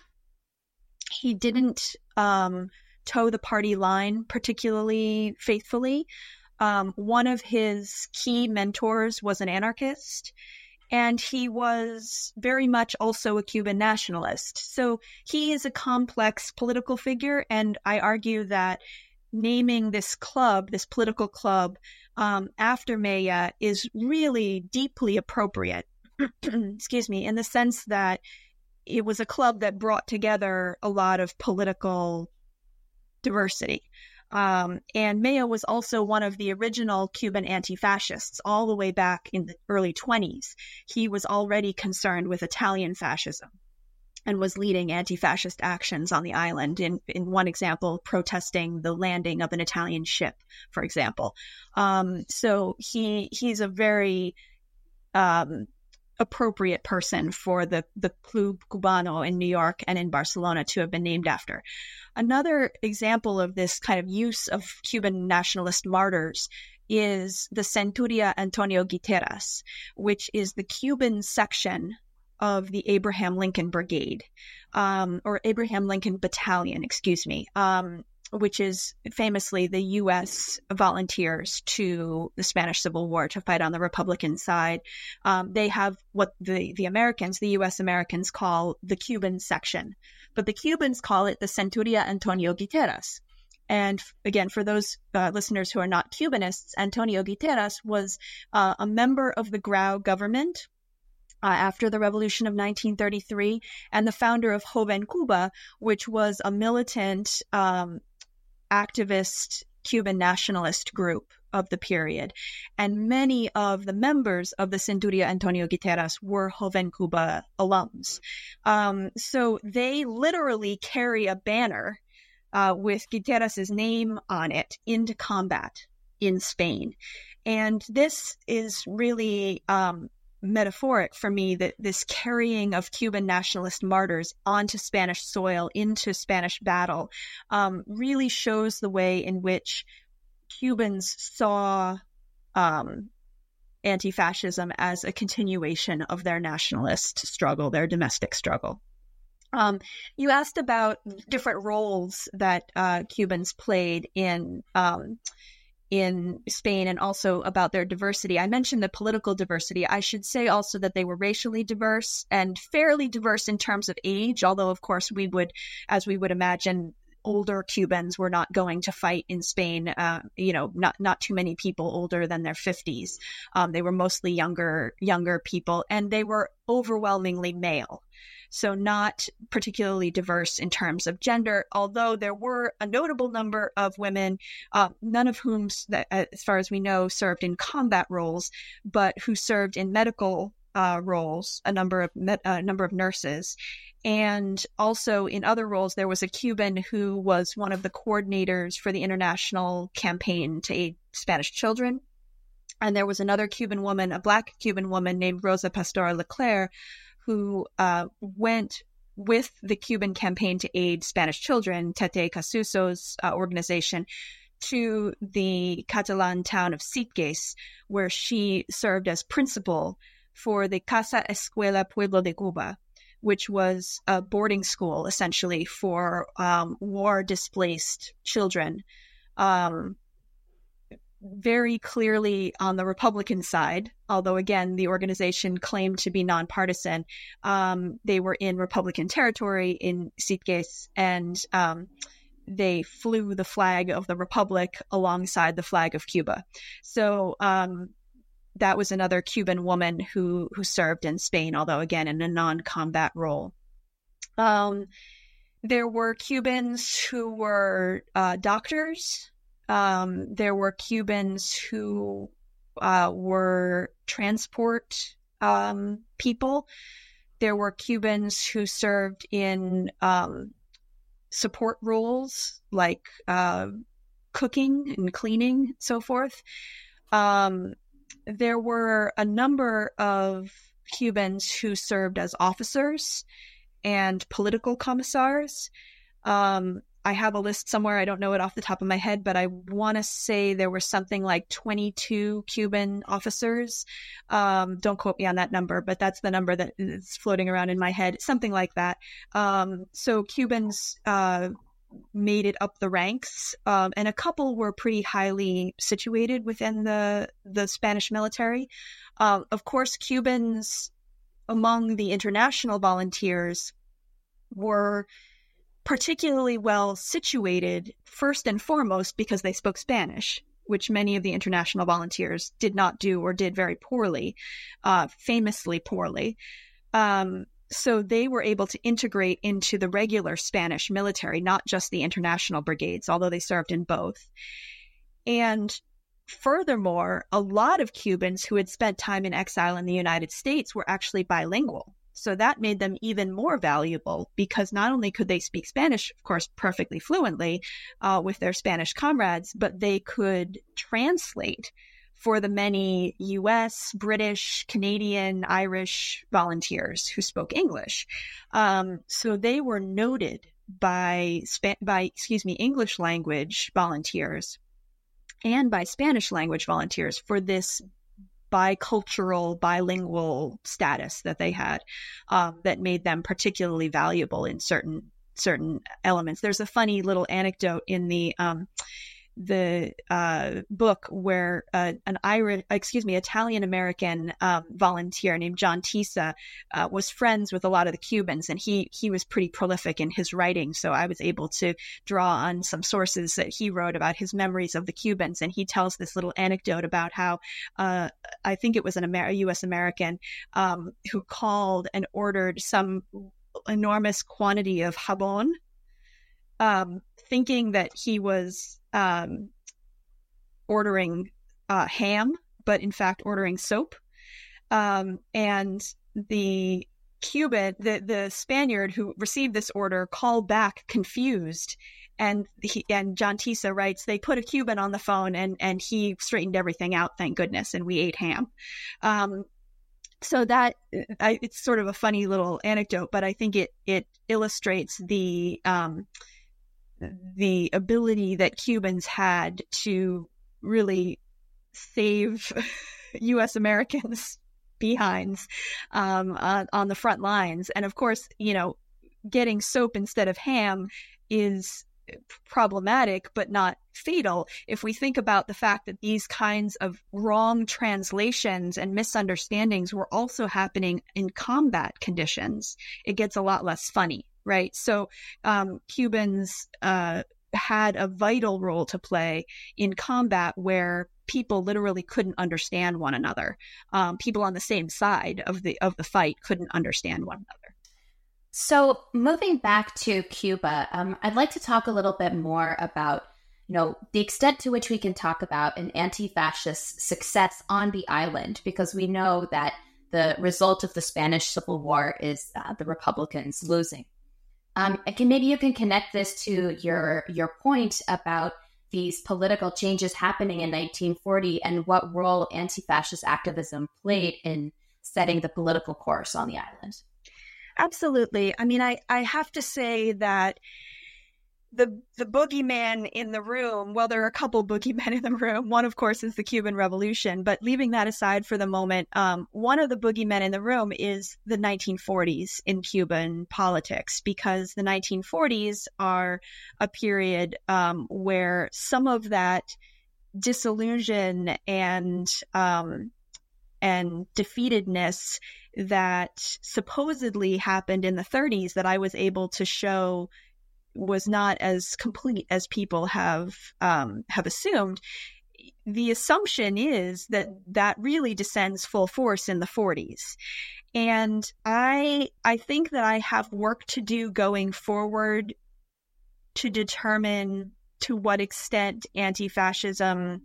He didn't um, toe the party line particularly faithfully. Um, one of his key mentors was an anarchist, and he was very much also a Cuban nationalist. So he is a complex political figure, and I argue that naming this club, this political club, um, after Mella is really deeply appropriate, excuse me, in the sense that it was a club that brought together a lot of political diversity. Um, and Mella was also one of the original Cuban anti-fascists all the way back in the early twenties. He was already concerned with Italian fascism and was leading anti-fascist actions on the island. In, in one example, protesting the landing of an Italian ship, for example. Um, so he he's a very um, appropriate person for the, the Club Cubano in New York and in Barcelona to have been named after. Another example of this kind of use of Cuban nationalist martyrs is the Centuria Antonio Guiteras, which is the Cuban section of the Abraham Lincoln Brigade, um, or Abraham Lincoln Battalion, excuse me. Um, which is famously the U S volunteers to the Spanish Civil War to fight on the Republican side. Um, they have what the, the Americans, the U S Americans, call the Cuban section, but the Cubans call it the Centuria Antonio Guiteras. And again, for those uh, listeners who are not Cubanists, Antonio Guiteras was uh, a member of the Grau government Uh, after the Revolution of nineteen thirty-three, and the founder of Joven Cuba, which was a militant um, activist Cuban nationalist group of the period. And many of the members of the Centuria Antonio Guiteras were Joven Cuba alums. Um, so they literally carry a banner uh, with Guiteras' name on it into combat in Spain. And this is really um, metaphoric for me, that this carrying of Cuban nationalist martyrs onto Spanish soil, into Spanish battle, um, really shows the way in which Cubans saw um, anti-fascism as a continuation of their nationalist struggle, their domestic struggle. Um, you asked about different roles that uh, Cubans played in um, in Spain, and also about their diversity. I mentioned the political diversity. I should say also that they were racially diverse and fairly diverse in terms of age, although of course we would, as we would imagine, older Cubans were not going to fight in Spain. Uh, you know, not not too many people older than their fifties. Um, they were mostly younger younger people, and they were overwhelmingly male. So not particularly diverse in terms of gender, although there were a notable number of women, uh, none of whom, as far as we know, served in combat roles, but who served in medical uh, roles, a number of a uh, number of nurses. And also in other roles, there was a Cuban who was one of the coordinators for the international campaign to aid Spanish children. And there was another Cuban woman, a Black Cuban woman named Rosa Pastora Leclerc, who uh, went with the Cuban campaign to aid Spanish children, Tete Casuso's uh, organization, to the Catalan town of Sitges, where she served as principal for the Casa Escuela Pueblo de Cuba, which was a boarding school, essentially, for um, war-displaced children. Um, very clearly on the Republican side, although again, the organization claimed to be nonpartisan. Um, they were in Republican territory in Sitges, and um, they flew the flag of the Republic alongside the flag of Cuba. So um, that was another Cuban woman who, who served in Spain, although again, in a non-combat role. Um, there were Cubans who were uh, doctors. Um, there were Cubans who uh, were transport um, people. There were Cubans who served in um, support roles like uh, cooking and cleaning and so forth. Um, there were a number of Cubans who served as officers and political commissars. Um, I have a list somewhere. I don't know it off the top of my head, but I want to say there were something like twenty-two Cuban officers. Um, don't quote me on that number, but that's the number that is floating around in my head, something like that. Um, so Cubans uh, made it up the ranks, um, and a couple were pretty highly situated within the, the Spanish military. Uh, of course, Cubans among the international volunteers were particularly well situated, first and foremost, because they spoke Spanish, which many of the international volunteers did not do or did very poorly, uh, famously poorly. Um, so they were able to integrate into the regular Spanish military, not just the international brigades, although they served in both. And furthermore, a lot of Cubans who had spent time in exile in the United States were actually bilingual. So that made them even more valuable, because not only could they speak Spanish, of course, perfectly fluently uh, with their Spanish comrades, but they could translate for the many U S, British, Canadian, Irish volunteers who spoke English. Um, so they were noted by, Spa- by, excuse me, English language volunteers and by Spanish language volunteers for this bicultural, bilingual status that they had, um, that made them particularly valuable in certain certain elements. There's a funny little anecdote in the um, the uh, book where uh, an Irish, excuse me, Italian American um, volunteer named John Tisa uh, was friends with a lot of the Cubans, and he he was pretty prolific in his writing. So I was able to draw on some sources that he wrote about his memories of the Cubans, and he tells this little anecdote about how uh, I think it was an Amer- a U S American um, who called and ordered some enormous quantity of jabón, um, thinking that he was um, ordering uh, ham, but in fact ordering soap. Um, and the Cuban, the, the Spaniard who received this order called back confused. And he, and John Tisa writes, they put a Cuban on the phone and, and he straightened everything out, thank goodness, and we ate ham. Um, so that, I, it's sort of a funny little anecdote, but I think it, it illustrates the, um, the ability that Cubans had to really save U S Americans' behinds um, on, on the front lines. And of course, you know, getting soap instead of ham is problematic, but not fatal. If we think about the fact that these kinds of wrong translations and misunderstandings were also happening in combat conditions, it gets a lot less funny. Right. So um, Cubans uh, had a vital role to play in combat where people literally couldn't understand one another. Um, people on the same side of the of the fight couldn't understand one another. So moving back to Cuba, um, I'd like to talk a little bit more about, you know, the extent to which we can talk about an anti-fascist success on the island, because we know that the result of the Spanish Civil War is uh, the Republicans losing. Um, and can, maybe you can connect this to your your point about these political changes happening in nineteen forty and what role anti-fascist activism played in setting the political course on the island. Absolutely. I mean, I, I have to say that the the boogeyman in the room, well, there are a couple boogeymen in the room. One, of course, is the Cuban Revolution. But leaving that aside for the moment, um, one of the boogeymen in the room is the nineteen forties in Cuban politics, because the nineteen forties are a period um, where some of that disillusion and um, and defeatedness that supposedly happened in the thirties that I was able to show was not as complete as people have um, have assumed. The assumption is that that really descends full force in the forties. And I I think that I have work to do going forward to determine to what extent anti-fascism,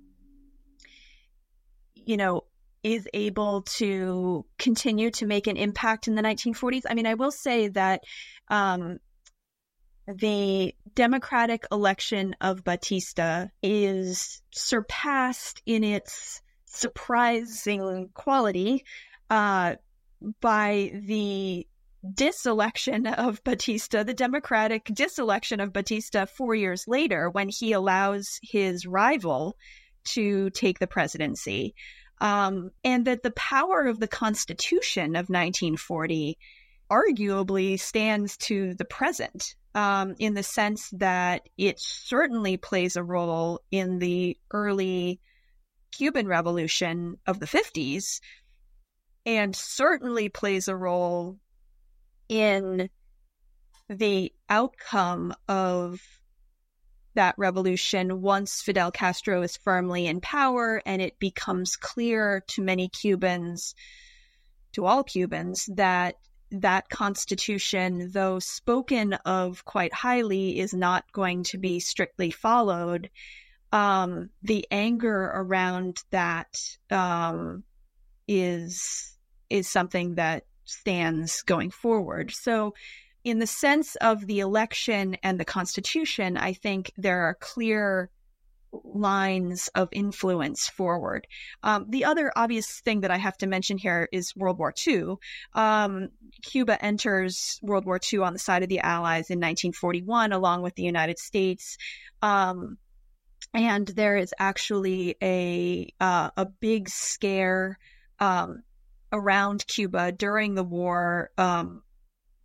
you know, is able to continue to make an impact in the nineteen forties. I mean, I will say that um, the democratic election of Batista is surpassed in its surprising quality uh, by the diselection of Batista, the democratic diselection of Batista four years later, when he allows his rival to take the presidency. Um, and that the power of the Constitution of nineteen forty arguably stands to the present, um, in the sense that it certainly plays a role in the early Cuban Revolution of the fifties, and certainly plays a role in the outcome of that revolution once Fidel Castro is firmly in power, and it becomes clear to many Cubans, to all Cubans, that that constitution, though spoken of quite highly, is not going to be strictly followed. Um, the anger around that um, is is something that stands going forward. So in the sense of the election and the Constitution, I think there are clear lines of influence forward. Um, the other obvious thing that I have to mention here is World War Two. Um, Cuba enters World War Two on the side of the Allies in nineteen forty-one, along with the United States. Um, and there is actually a uh, a big scare um, around Cuba during the war, um,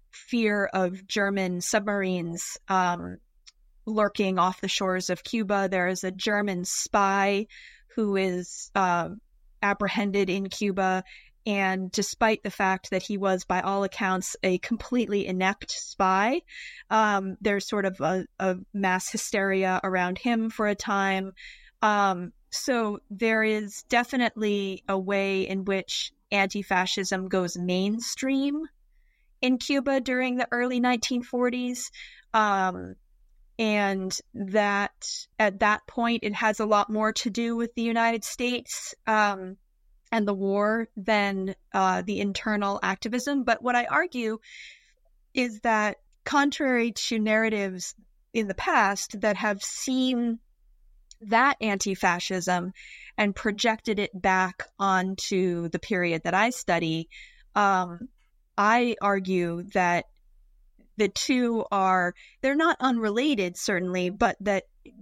fear of German submarines um, lurking off the shores of Cuba. There is a German spy who is uh, apprehended in Cuba. And despite the fact that he was, by all accounts, a completely inept spy, um, there's sort of a, a mass hysteria around him for a time. Um, so there is definitely a way in which anti-fascism goes mainstream in Cuba during the early nineteen forties. Um, and that at that point, it has a lot more to do with the United States um, and the war than uh, the internal activism. But what I argue is that contrary to narratives in the past that have seen that anti-fascism and projected it back onto the period that I study, um, I argue that the two are, they're not unrelated, certainly, but that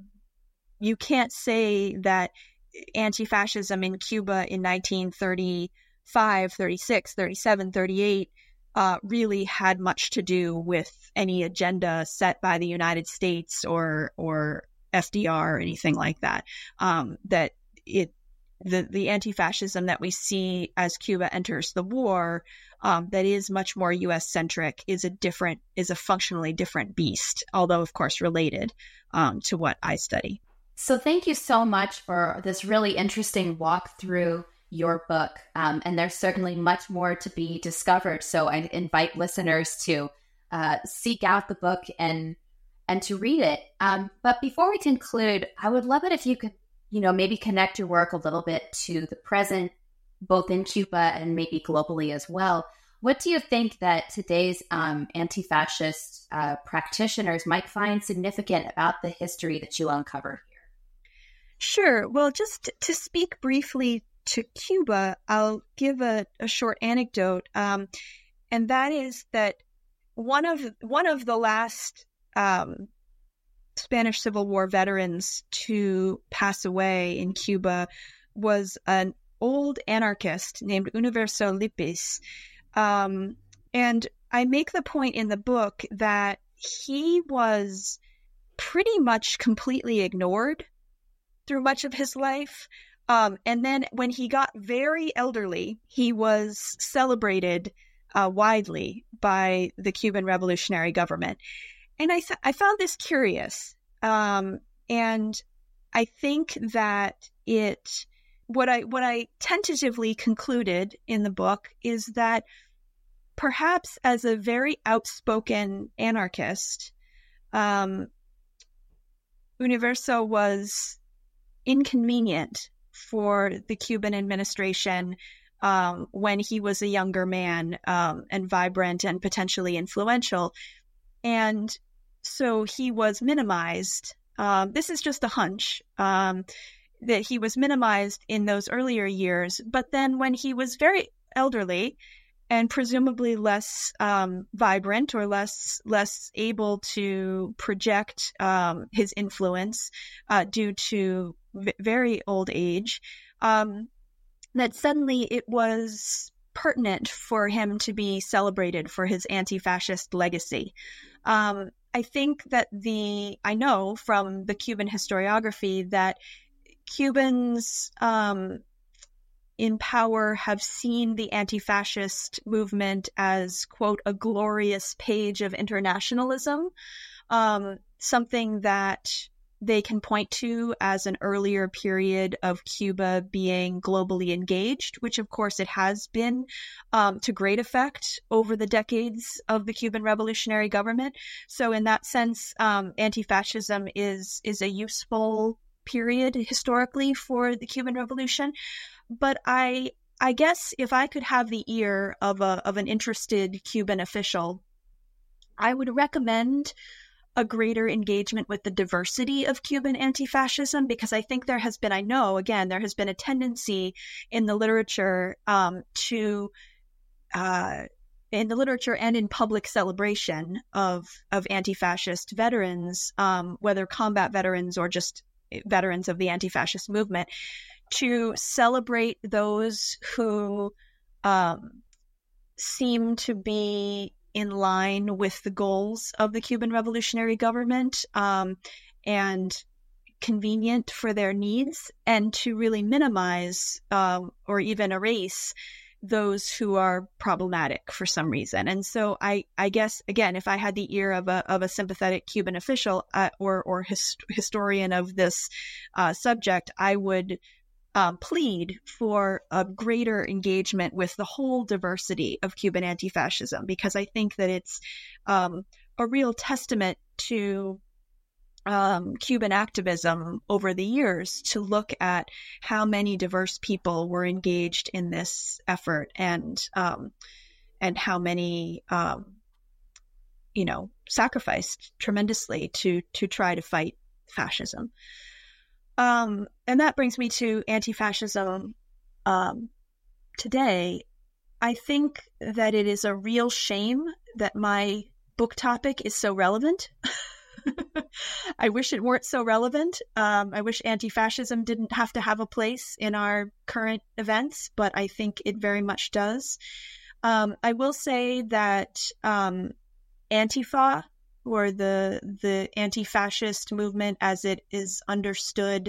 you can't say that anti-fascism in Cuba in nineteen thirty-five, thirty-six, thirty-seven, thirty-eight uh, really had much to do with any agenda set by the United States or or F D R or anything like that. Um, that it the the anti-fascism that we see as Cuba enters the war, um, that is much more U S centric, is a different is a functionally different beast, although of course related um, to what I study. So thank you so much for this really interesting walk through your book. Um, and there's certainly much more to be discovered. So I invite listeners to uh, seek out the book and and to read it. Um, but before we conclude, I would love it if you could, you know, maybe connect your work a little bit to the present, both in Cuba and maybe globally as well. What do you think that today's um, anti-fascist uh, practitioners might find significant about the history that you uncover here? Sure. Well, just to speak briefly to Cuba, I'll give a, a short anecdote, um, and that is that one of one of the last um, Spanish Civil War veterans to pass away in Cuba was an old anarchist named Universo Lipis, um, and I make the point in the book that he was pretty much completely ignored through much of his life. Um, and then when he got very elderly, he was celebrated uh, widely by the Cuban revolutionary government. And I, th- I found this curious. Um, and I think that it, what I, what I tentatively concluded in the book is that perhaps as a very outspoken anarchist, um, Universo was inconvenient for the Cuban administration um, when he was a younger man um, and vibrant and potentially influential. And so he was minimized. Um, this is just a hunch, um, that he was minimized in those earlier years. But then when he was very elderly and presumably less um, vibrant or less less able to project um, his influence uh, due to v- very old age, um, that suddenly it was pertinent for him to be celebrated for his anti-fascist legacy. Um, I think that the, I know from the Cuban historiography that Cubans um, in power have seen the anti-fascist movement as, quote, a glorious page of internationalism, um, something that they can point to as an earlier period of Cuba being globally engaged, which of course it has been um, to great effect over the decades of the Cuban revolutionary government. So in that sense, um, anti-fascism is is a useful period historically for the Cuban Revolution. But I I guess if I could have the ear of a of an interested Cuban official, I would recommend a greater engagement with the diversity of Cuban anti-fascism, because I think there has been, I know, again, there has been a tendency in the literature um, to, uh, in the literature and in public celebration of, of anti-fascist veterans, um, whether combat veterans or just veterans of the anti-fascist movement, to celebrate those who um, seem to be in line with the goals of the Cuban revolutionary government um, and convenient for their needs, and to really minimize uh, or even erase those who are problematic for some reason. And so I, I guess, again, if I had the ear of a of a sympathetic Cuban official uh, or or his, historian of this uh, subject, I would um, plead for a greater engagement with the whole diversity of Cuban anti-fascism, because I think that it's um, a real testament to Um, Cuban activism over the years to look at how many diverse people were engaged in this effort, and um, and how many um, you know sacrificed tremendously to to try to fight fascism. Um, and that brings me to anti-fascism um, today. I think that it is a real shame that my book topic is so relevant. I wish it weren't so relevant. Um, I wish anti-fascism didn't have to have a place in our current events, but I think it very much does. Um, I will say that um, Antifa, or the the anti-fascist movement as it is understood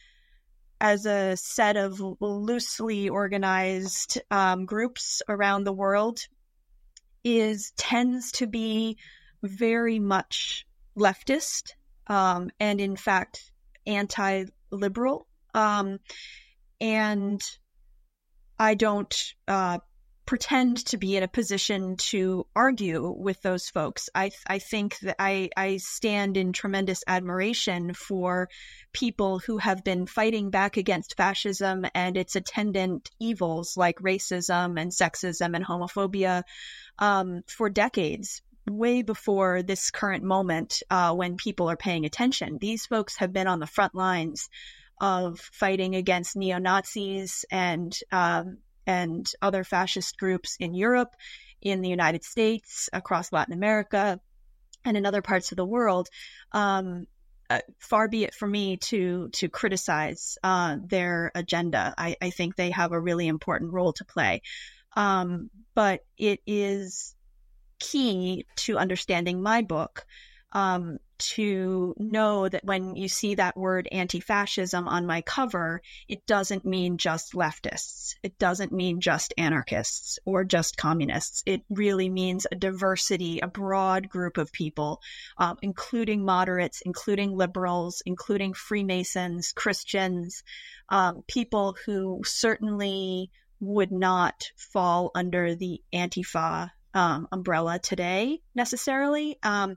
as a set of loosely organized um, groups around the world, is tends to be very much leftist, um, and in fact anti-liberal. Um, and I don't uh, pretend to be in a position to argue with those folks. I I think that I, I stand in tremendous admiration for people who have been fighting back against fascism and its attendant evils like racism and sexism and homophobia um, for decades, way before this current moment uh, when people are paying attention. These folks have been on the front lines of fighting against neo-Nazis and um, and other fascist groups in Europe, in the United States, across Latin America, and in other parts of the world. Um, uh, far be it for me to to criticize uh, their agenda. I, I think they have a really important role to play. Um, but it is key to understanding my book um, to know that when you see that word anti-fascism on my cover, it doesn't mean just leftists. It doesn't mean just anarchists or just communists. It really means a diversity, a broad group of people, um, including moderates, including liberals, including Freemasons, Christians, um, people who certainly would not fall under the Antifa Um, umbrella today necessarily. Um,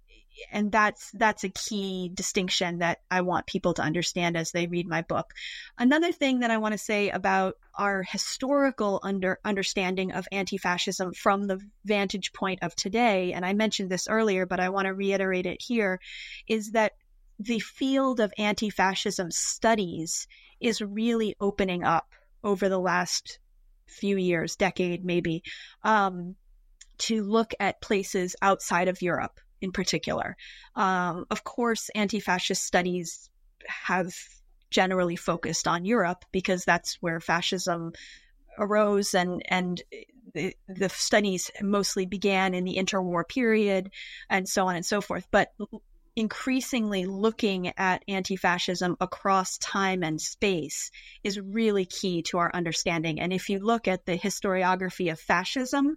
and that's that's a key distinction that I want people to understand as they read my book. Another thing that I want to say about our historical under understanding of anti-fascism from the vantage point of today, and I mentioned this earlier, but I want to reiterate it here, is that the field of anti-fascism studies is really opening up over the last few years, decade maybe, um, to look at places outside of Europe in particular. Um, of course, anti-fascist studies have generally focused on Europe because that's where fascism arose, and, and the, the studies mostly began in the interwar period and so on and so forth. But increasingly looking at anti-fascism across time and space is really key to our understanding. And if you look at the historiography of fascism,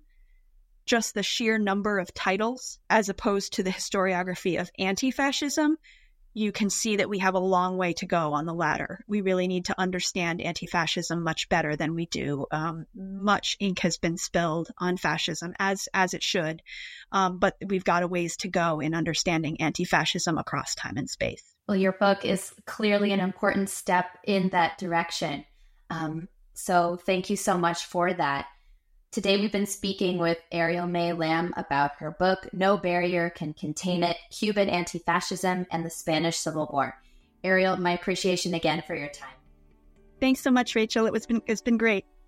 just the sheer number of titles as opposed to the historiography of anti-fascism, you can see that we have a long way to go on the latter. We really need to understand anti-fascism much better than we do. Um, much ink has been spilled on fascism, as as it should, um, but we've got a ways to go in understanding anti-fascism across time and space. Well, your book is clearly an important step in that direction. Um, so thank you so much for that. Today, we've been speaking with Ariel May Lamb about her book, No Barrier Can Contain It, Cuban Anti-Fascism and the Spanish Civil War. Ariel, my appreciation again for your time. Thanks so much, Rachel. It was been, it's been great.